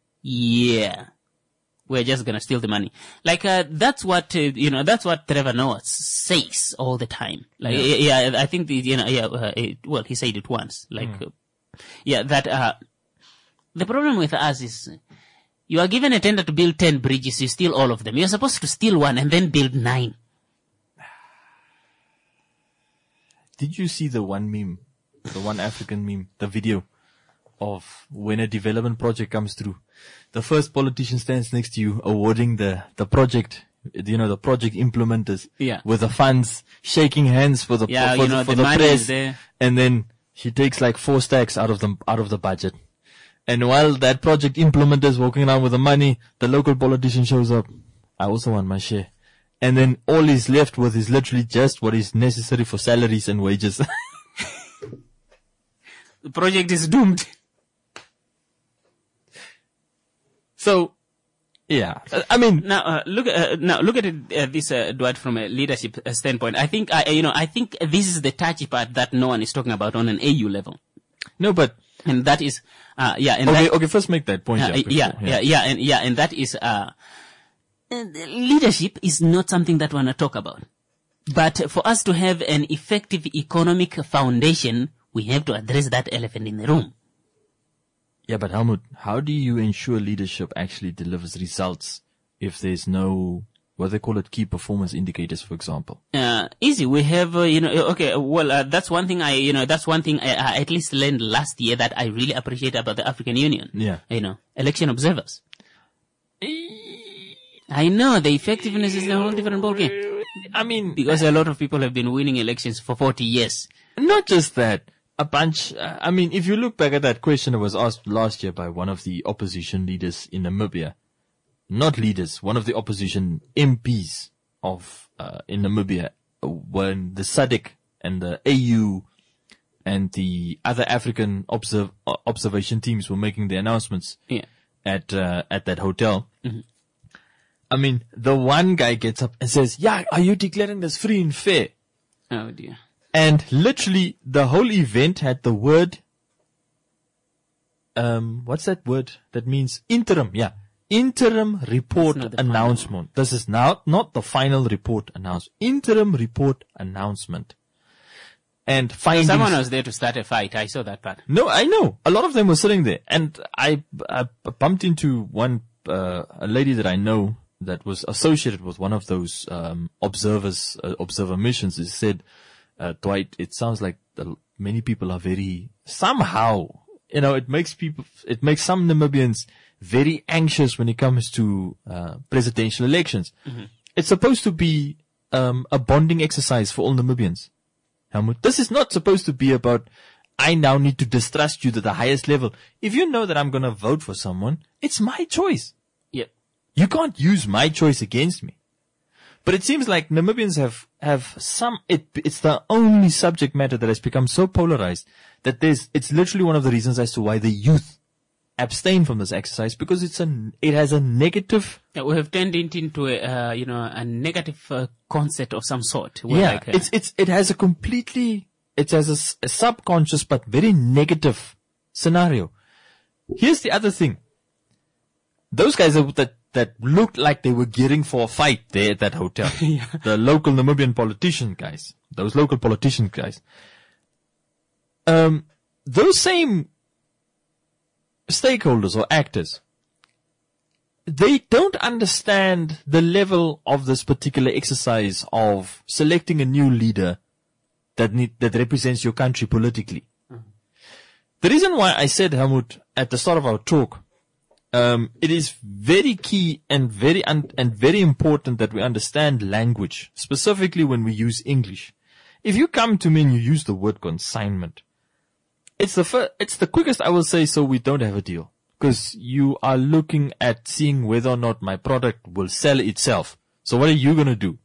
Yeah. We're just going to steal the money. Like, uh, that's what, uh, you know, that's what Trevor Noah says all the time. Like, yeah, yeah I think, the, you know, yeah, uh, it, well, he said it once. Like, mm. uh, yeah, that, uh, the problem with us is, you are given a tender to build ten bridges, you steal all of them. You're supposed to steal one and then build nine. Did you see the one meme, the one African meme, the video of when a development project comes through? The first politician stands next to you awarding the, the project, you know, the project implementers. Yeah. With the funds, shaking hands for the, yeah, for, you know, the, for the, the money press. Is there. And then she takes like four stacks out of the, out of the budget. And while that project implementer is walking around with the money, the local politician shows up. I also want my share. And then all he's left with is literally just what is necessary for salaries and wages. The project is doomed. So, yeah. I mean, now uh, look. Uh, now look at it, uh, this, uh, Dwight, from a leadership standpoint. I think, I, you know, I think this is the touchy part that no one is talking about on an A U level. No, but and that is, uh, yeah. And okay, that, okay. First, make that point. Uh, yeah, yeah, yeah, yeah, and yeah, and that is, uh, leadership is not something that we want to talk about. But for us to have an effective economic foundation, we have to address that elephant in the room. Yeah, but Helmut, how do you ensure leadership actually delivers results if there's no, what they call it, key performance indicators, for example? Uh, easy. We have, uh, you know, okay, well, uh, that's one thing I, you know, that's one thing I, I at least learned last year that I really appreciate about the African Union. Yeah. You know, election observers. I know, the effectiveness is a whole different ballgame. I mean, Because a lot of people have been winning elections for forty years. not just that. A bunch, uh, I mean, if you look back at that question that was asked last year by one of the opposition leaders in Namibia, not leaders, one of the opposition M Ps of, uh, in Namibia, uh, when the S A D C and the A U and the other African observ- uh, observation teams were making their announcements Yeah. at, uh, at that hotel. Mm-hmm. I mean, the one guy gets up and says, yeah, are you declaring this free and fair? Oh dear. And literally, the whole event had the word, um, what's that word? That means interim, yeah. Interim report not the announcement. This is now not the final report announcement. Interim report announcement. And findings. Someone was there to start a fight. I saw that part. No, I know. A lot of them were sitting there. And I, I bumped into one, uh, a lady that I know that was associated with one of those, um, observers, uh, observer missions. She said, Uh, Dwight, it sounds like the, many people are very, somehow, you know, it makes people, it makes some Namibians very anxious when it comes to, uh, presidential elections. Mm-hmm. It's supposed to be, um, a bonding exercise for all Namibians. Helmut, this is not supposed to be about, I now need to distrust you to the highest level. If you know that I'm gonna vote for someone, it's my choice. Yep. You can't use my choice against me. But it seems like Namibians have, have some, it, it's the only subject matter that has become so polarized that there's, it's literally one of the reasons as to why the youth abstain from this exercise, because it's a, it has a negative. Yeah, we have turned it into a, uh, you know, a negative uh, concept of some sort. Where Yeah, like, uh, it's, it's, it has a completely, it has a, a subconscious but very negative scenario. Here's the other thing. Those guys that, that that looked like they were gearing for a fight there at that hotel. Yeah. The local Namibian politician guys. Those local politician guys. Um, those same stakeholders or actors, they don't understand the level of this particular exercise of selecting a new leader that need, that represents your country politically. Mm-hmm. The reason why I said, Helmut, at the start of our talk, Um, it is very key and very un- and very important that we understand language, specifically when we use English. If you come to me and you use the word consignment, it's the fir- it's the quickest I will say, so we don't have a deal, because you are looking at seeing whether or not my product will sell itself. So what are you gonna do?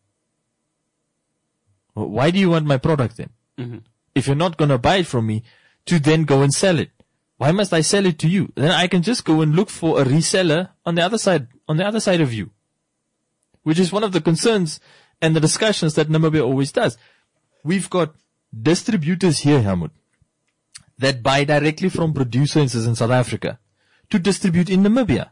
Well, why do you want my product then? Mm-hmm. If you're not gonna buy it from me, to then go and sell it. Why must I sell it to you? Then I can just go and look for a reseller on the other side, on the other side of you. Which is one of the concerns and the discussions that Namibia always does. We've got distributors here, Helmut, that buy directly from producers in South Africa to distribute in Namibia.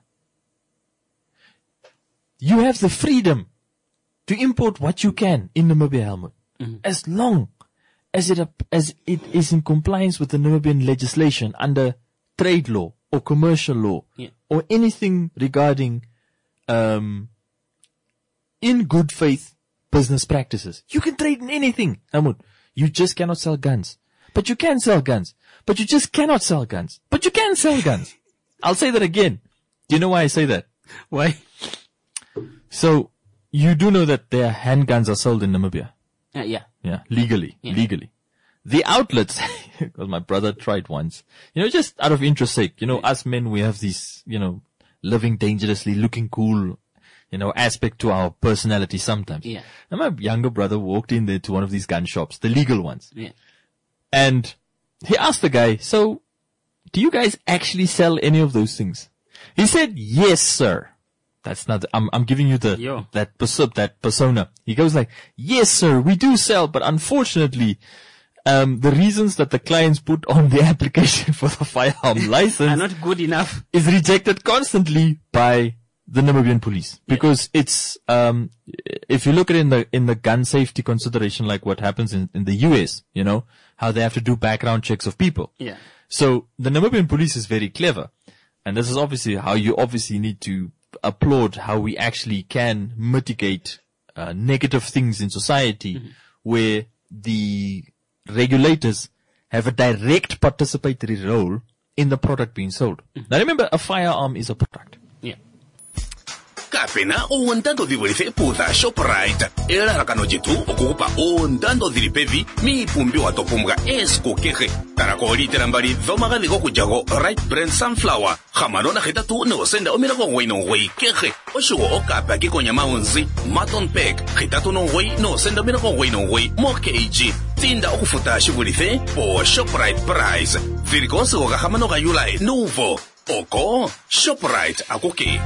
You have the freedom to import what you can in Namibia, Helmut, mm-hmm. as long as it, as it is in compliance with the Namibian legislation under trade law or commercial law, yeah. or anything regarding, um, in good faith business practices. You can trade in anything, Helmut. You just cannot sell guns. But you can sell guns. But you just cannot sell guns. But you can sell guns. I'll say that again. Do you know why I say that? Why? So, you do know that their handguns are sold in Namibia. Uh, yeah. Yeah, legally, yeah. legally. The outlets, because my brother tried once, you know, just out of interest sake, you know, us men, we have these, you know, living dangerously, looking cool, you know, aspect to our personality sometimes. Yeah. And my younger brother walked in there to one of these gun shops, the legal ones. Yeah. And he asked the guy, so, do you guys actually sell any of those things? He said, yes, sir. That's not, I'm, I'm giving you the, Yo. that, perso- that persona. He goes like, yes, sir, we do sell, but unfortunately, um, the reasons that the clients put on the application for the firearm license are not good enough, is rejected constantly by the Namibian police. Because yeah. it's, um, if you look at it in the, in the gun safety consideration, like what happens in, in the U S, you know, how they have to do background checks of people. Yeah. So the Namibian police is very clever. And this is obviously how you obviously need to applaud how we actually can mitigate uh, negative things in society mm-hmm. where the regulators have a direct participatory role in the product being sold. Mm-hmm. Now remember, a firearm is a product. Yeah. Kapena ondando diwelithe puda Shoprite era rakano jitu okukupa ondando dilipevi mi pumbi watopumga esko keje tarako litera mbali dhomaga digo kujago right brand sunflower jamarona hitatu no senda omira ko ngwe no ngwe keje oshugo okapa kikonya maunzi maton pack hitatu no ngwe no senda omira ko ngwe no ngwe mo kg tinda okufuta shivulithe po Shoprite price virikosi oga jamano ga yulai nuvo oko Shoprite akuki.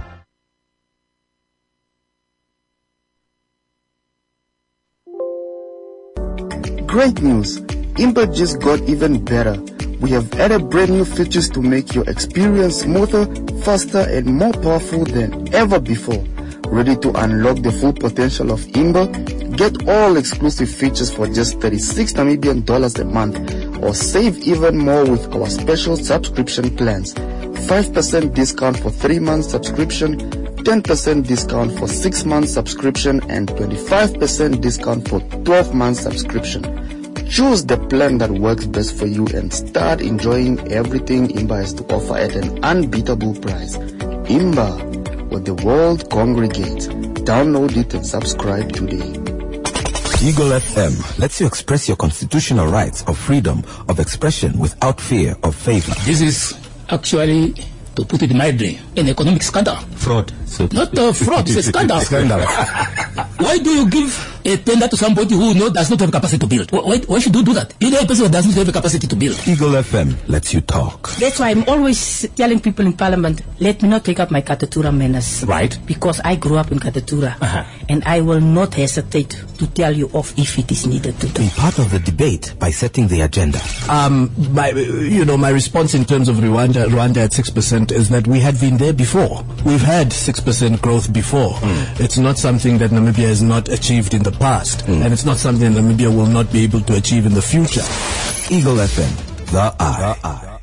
Great news! Imba just got even better. We have added brand new features to make your experience smoother, faster, and more powerful than ever before. Ready to unlock the full potential of Imba? Get all exclusive features for just thirty-six Namibian dollars a month, or save even more with our special subscription plans. five percent discount for three months subscription, ten percent discount for six months subscription, and twenty-five percent discount for twelve months subscription. Choose the plan that works best for you and start enjoying everything Imba has to offer at an unbeatable price. Imba, where the world congregates. Download it and subscribe today. Eagle F M lets you express your constitutional rights of freedom of expression without fear of favor. This is actually, to put it mildly, an economic scandal. Fraud. So Not uh, fraud, it's a scandal. Scandal. Why do you give a tender to somebody who know, does not have capacity to build? Why, why should you do that? You know a person who does not have a capacity to build. Eagle F M lets you talk. That's why I'm always telling people in Parliament, let me not take up my Katatura manners. Right. Because I grew up in Katatura. Uh-huh. And I will not hesitate to tell you off if it is needed to do. Be part of the debate by setting the agenda. Um, my, you know, my response in terms of Rwanda, Rwanda at six percent is that we had been there before. We've had six percent growth before. Mm. It's not something that Namibia has not achieved in the past. Mm. And it's not something Namibia will not be able to achieve in the future. Eagle F M, the eye. The eye.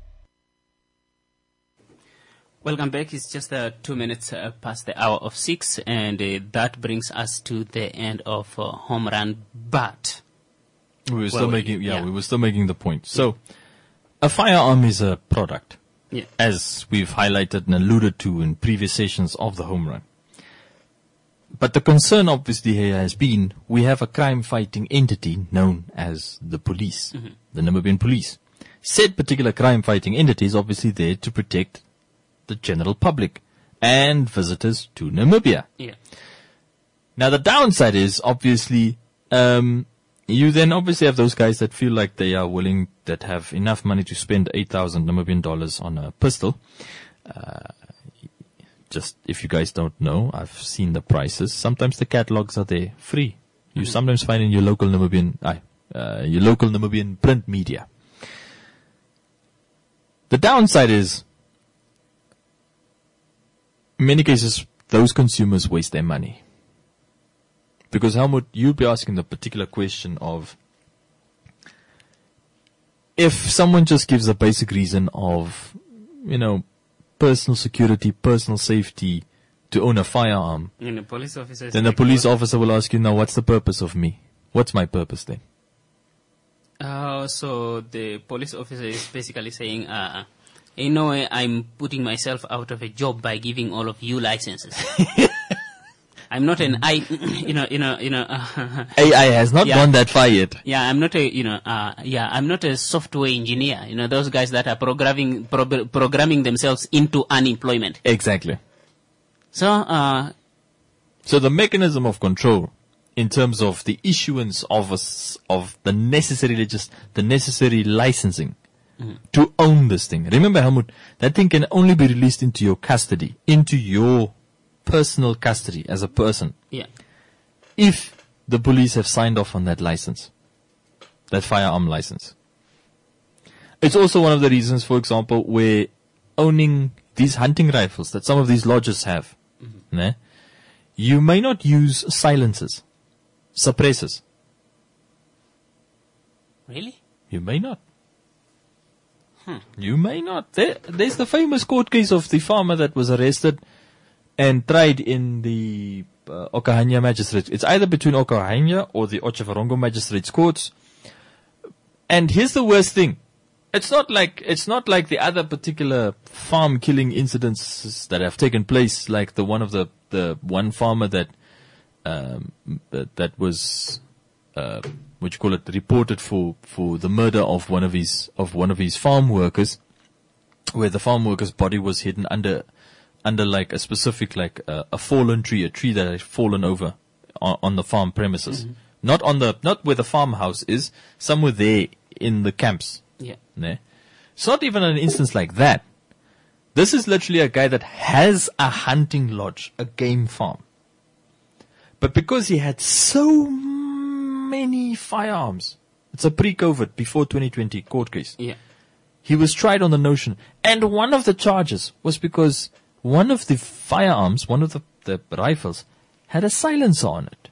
Welcome back. It's just uh, two minutes uh, past the hour of six, and uh, that brings us to the end of uh, Home Run. But we were well, still making, yeah, yeah, we were still making the point. So, a firearm is a product, yeah. as we've highlighted and alluded to in previous sessions of the Home Run. But the concern obviously here has been we have a crime-fighting entity known as the police, mm-hmm. the Namibian police. Said particular crime-fighting entity is obviously there to protect the general public and visitors to Namibia. Yeah. Now the downside is obviously um, you then obviously have those guys that feel like they are willing, that have enough money to spend eight thousand Namibian dollars on a pistol. Uh, Just, if you guys don't know, I've seen the prices. Sometimes the catalogs are there free. You mm-hmm. sometimes find in your local Namibian, uh, your local Namibian print media. The downside is, in many cases, those consumers waste their money. Because Helmut, you'll be asking the particular question of, if someone just gives a basic reason of, you know, personal security, personal safety, to own a firearm, and the police officer then the police officer will ask you, now what's the purpose of me? What's my purpose then? Uh, so the police officer is basically saying, uh, in no way I'm putting myself out of a job by giving all of you licenses. I'm not an I, you know, you know, you know. Uh, A I has not yeah. gone that far yet. Yeah, I'm not a, you know, uh, yeah, I'm not a software engineer. You know, those guys that are programming, pro- programming themselves into unemployment. Exactly. So, uh, so the mechanism of control, in terms of the issuance of a, of the necessary legis- the necessary licensing mm-hmm. to own this thing. Remember, Helmut, that thing can only be released into your custody, into your personal custody as a person. Yeah. If the police have signed off on that license, that firearm license. It's also one of the reasons, for example, where owning these hunting rifles that some of these lodges have, mm-hmm. né, you may not use silencers, suppressors. Really? You may not. Hmm. You may not. There, there's the famous court case of the farmer that was arrested and tried in the uh, Okahanya Magistrates. It's either between Okahanya or the Otjiwarongo Magistrates Courts. And here's the worst thing. It's not like, it's not like the other particular farm killing incidents that have taken place, like the one of the, the one farmer that, um, that, that was, uh, what you call it, reported for, for the murder of one of his, of one of his farm workers, where the farm worker's body was hidden under, under like a specific, like uh, a fallen tree, a tree that had fallen over on, on the farm premises. Mm-hmm. Not on the, not where the farmhouse is, somewhere there in the camps. Yeah. Ne? It's not even an instance like that. This is literally a guy that has a hunting lodge, a game farm. But because he had so many firearms, it's a pre-COVID, before twenty twenty court case. Yeah. He was tried on the notion. And one of the charges was because one of the firearms, one of the, the rifles, had a silencer on it.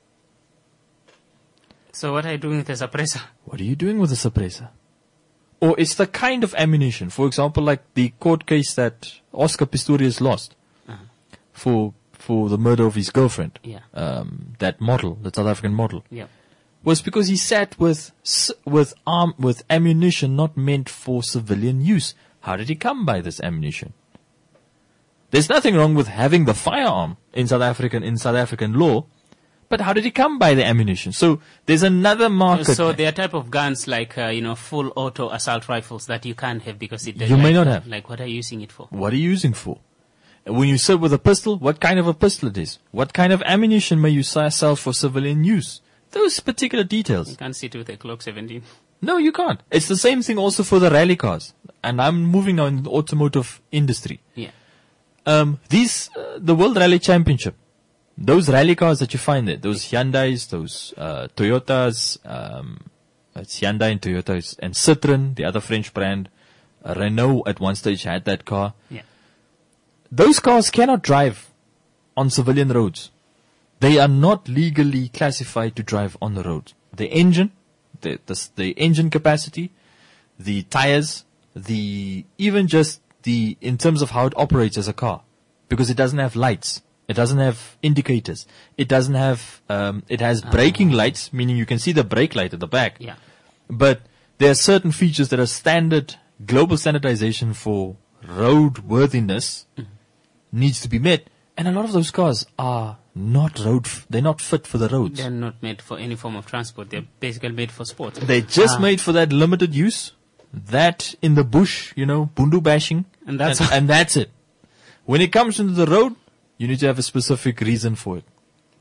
So what are you doing with a suppressor? What are you doing with a suppressor? Or it's the kind of ammunition. For example, like the court case that Oscar Pistorius lost uh-huh. for for the murder of his girlfriend. Yeah. Um, that model, the South African model. Yeah. Was because he sat with with arm with ammunition not meant for civilian use. How did he come by this ammunition? There's nothing wrong with having the firearm in South African in South African law. But how did he come by the ammunition? So there's another market. So there are type of guns like, uh, you know, full auto assault rifles that you can't have because it. You like, may not have. Like, what are you using it for? What are you using for? And when you sit with a pistol, what kind of a pistol it is? What kind of ammunition may you sell for civilian use? Those particular details. You can't sit with a Glock seventeen. No, you can't. It's the same thing also for the rally cars. And I'm moving now in the automotive industry. Yeah. Um, these, uh, the World Rally Championship. Those rally cars that you find there, those Hyundais, those uh, Toyotas, um, it's Hyundai and Toyota, and Citroen, the other French brand, uh, Renault at one stage had that car. Yeah. Those cars cannot drive on civilian roads. They are not legally classified to drive on the road. The engine, the, the, the engine capacity, the tires, the, even just the, in terms of how it operates as a car, because it doesn't have lights. It doesn't have indicators. It doesn't have, um, it has braking uh, lights, meaning you can see the brake light at the back. Yeah. But there are certain features that are standard, global standardization for roadworthiness mm. needs to be met. And a lot of those cars are not road, f- they're not fit for the roads. They're not made for any form of transport. They're basically made for sport. They're just uh, made for that limited use. That in the bush, you know, bundu bashing. And that's, and, and that's it. When it comes into the road, you need to have a specific reason for it.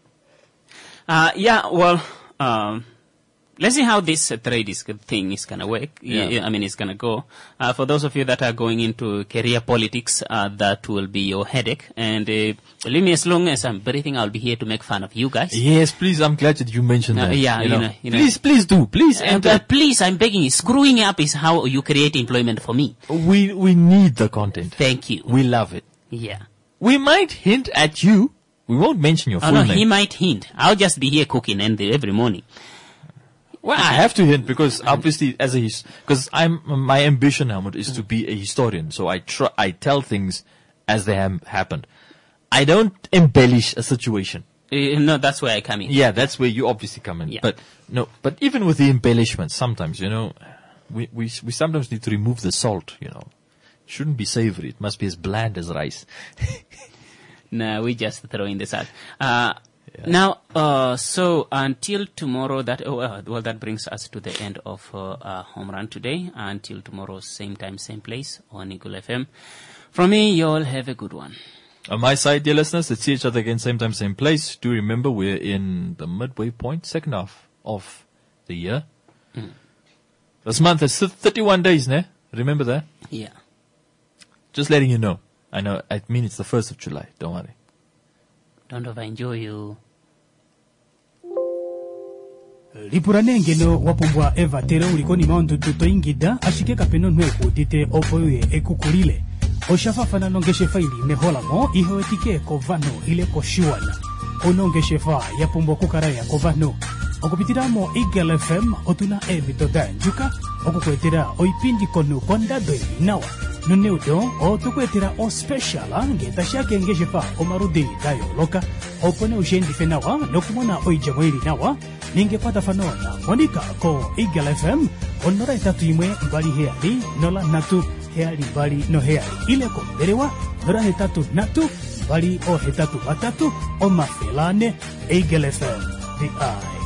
Uh, yeah, well, um, let's see how this uh, trade is, thing is going to work. Yeah. I mean, it's going to go. Uh, for those of you that are going into career politics, uh, that will be your headache. And uh, believe me, as long as I'm breathing, I'll be here to make fun of you guys. Yes, please. I'm glad that you mentioned uh, that. Yeah, you, you know. know, you know. Please, please do. Please uh, enter. Uh, please, I'm begging you. Screwing up is how you create employment for me. We we need the content. Thank you. We love it. Yeah. We might hint at you. We won't mention your full oh, no, name. He might hint. I'll just be here cooking and every morning. Well, I have to hint because obviously, as a his, because I'm my ambition, Helmut, is to be a historian. So I try, I tell things as they have happened. I don't embellish a situation. Uh, no, that's where I come in. Yeah, that's where you obviously come in. Yeah. But no, but even with the embellishments, sometimes you know, we we we sometimes need to remove the salt. You know. Shouldn't be savory. It must be as bland as rice. No, we just throw in the salt. Uh, yeah. Now, uh, so until tomorrow, that oh, uh, well, that brings us to the end of uh, our home run today. Until tomorrow, same time, same place on Eagle F M. From me, you all have a good one. On my side, dear listeners, let's see each other again, same time, same place. Do remember we're in the midway point, second half of the year. Mm. This month is thirty-one days, ne? Remember that? Yeah. Just letting you know. I know, I mean it's the first of July. Don't worry. Don't over-enjoy you. Lipuranengeno wapumbwa eva tere ulikoni maundu tuto ingida ashike kapeno nweku dite opoye ekukulile. Oshafafana nongeshe faili meholamo ihowetike kovano ile koshuana. Onongeshe fa yapumbwa kukaraya kovano. Okupitiramo Eagle F M otuna evito danjuka okukwetera oipindi konu kondadwe nawa. nuneudo o tukwetera o special ngeta shake ngeshe pa o marudi dayo loka opone ushendi fenawa nokumona oija mwiri nawa ningepata fanona Monica ko Eagle F M onora itatu imwe mbali heali nola natu heali mbali no heali ile ko berewa nora hetatu natu mbali o hetatu watatu o mafelane Eagle F M the eye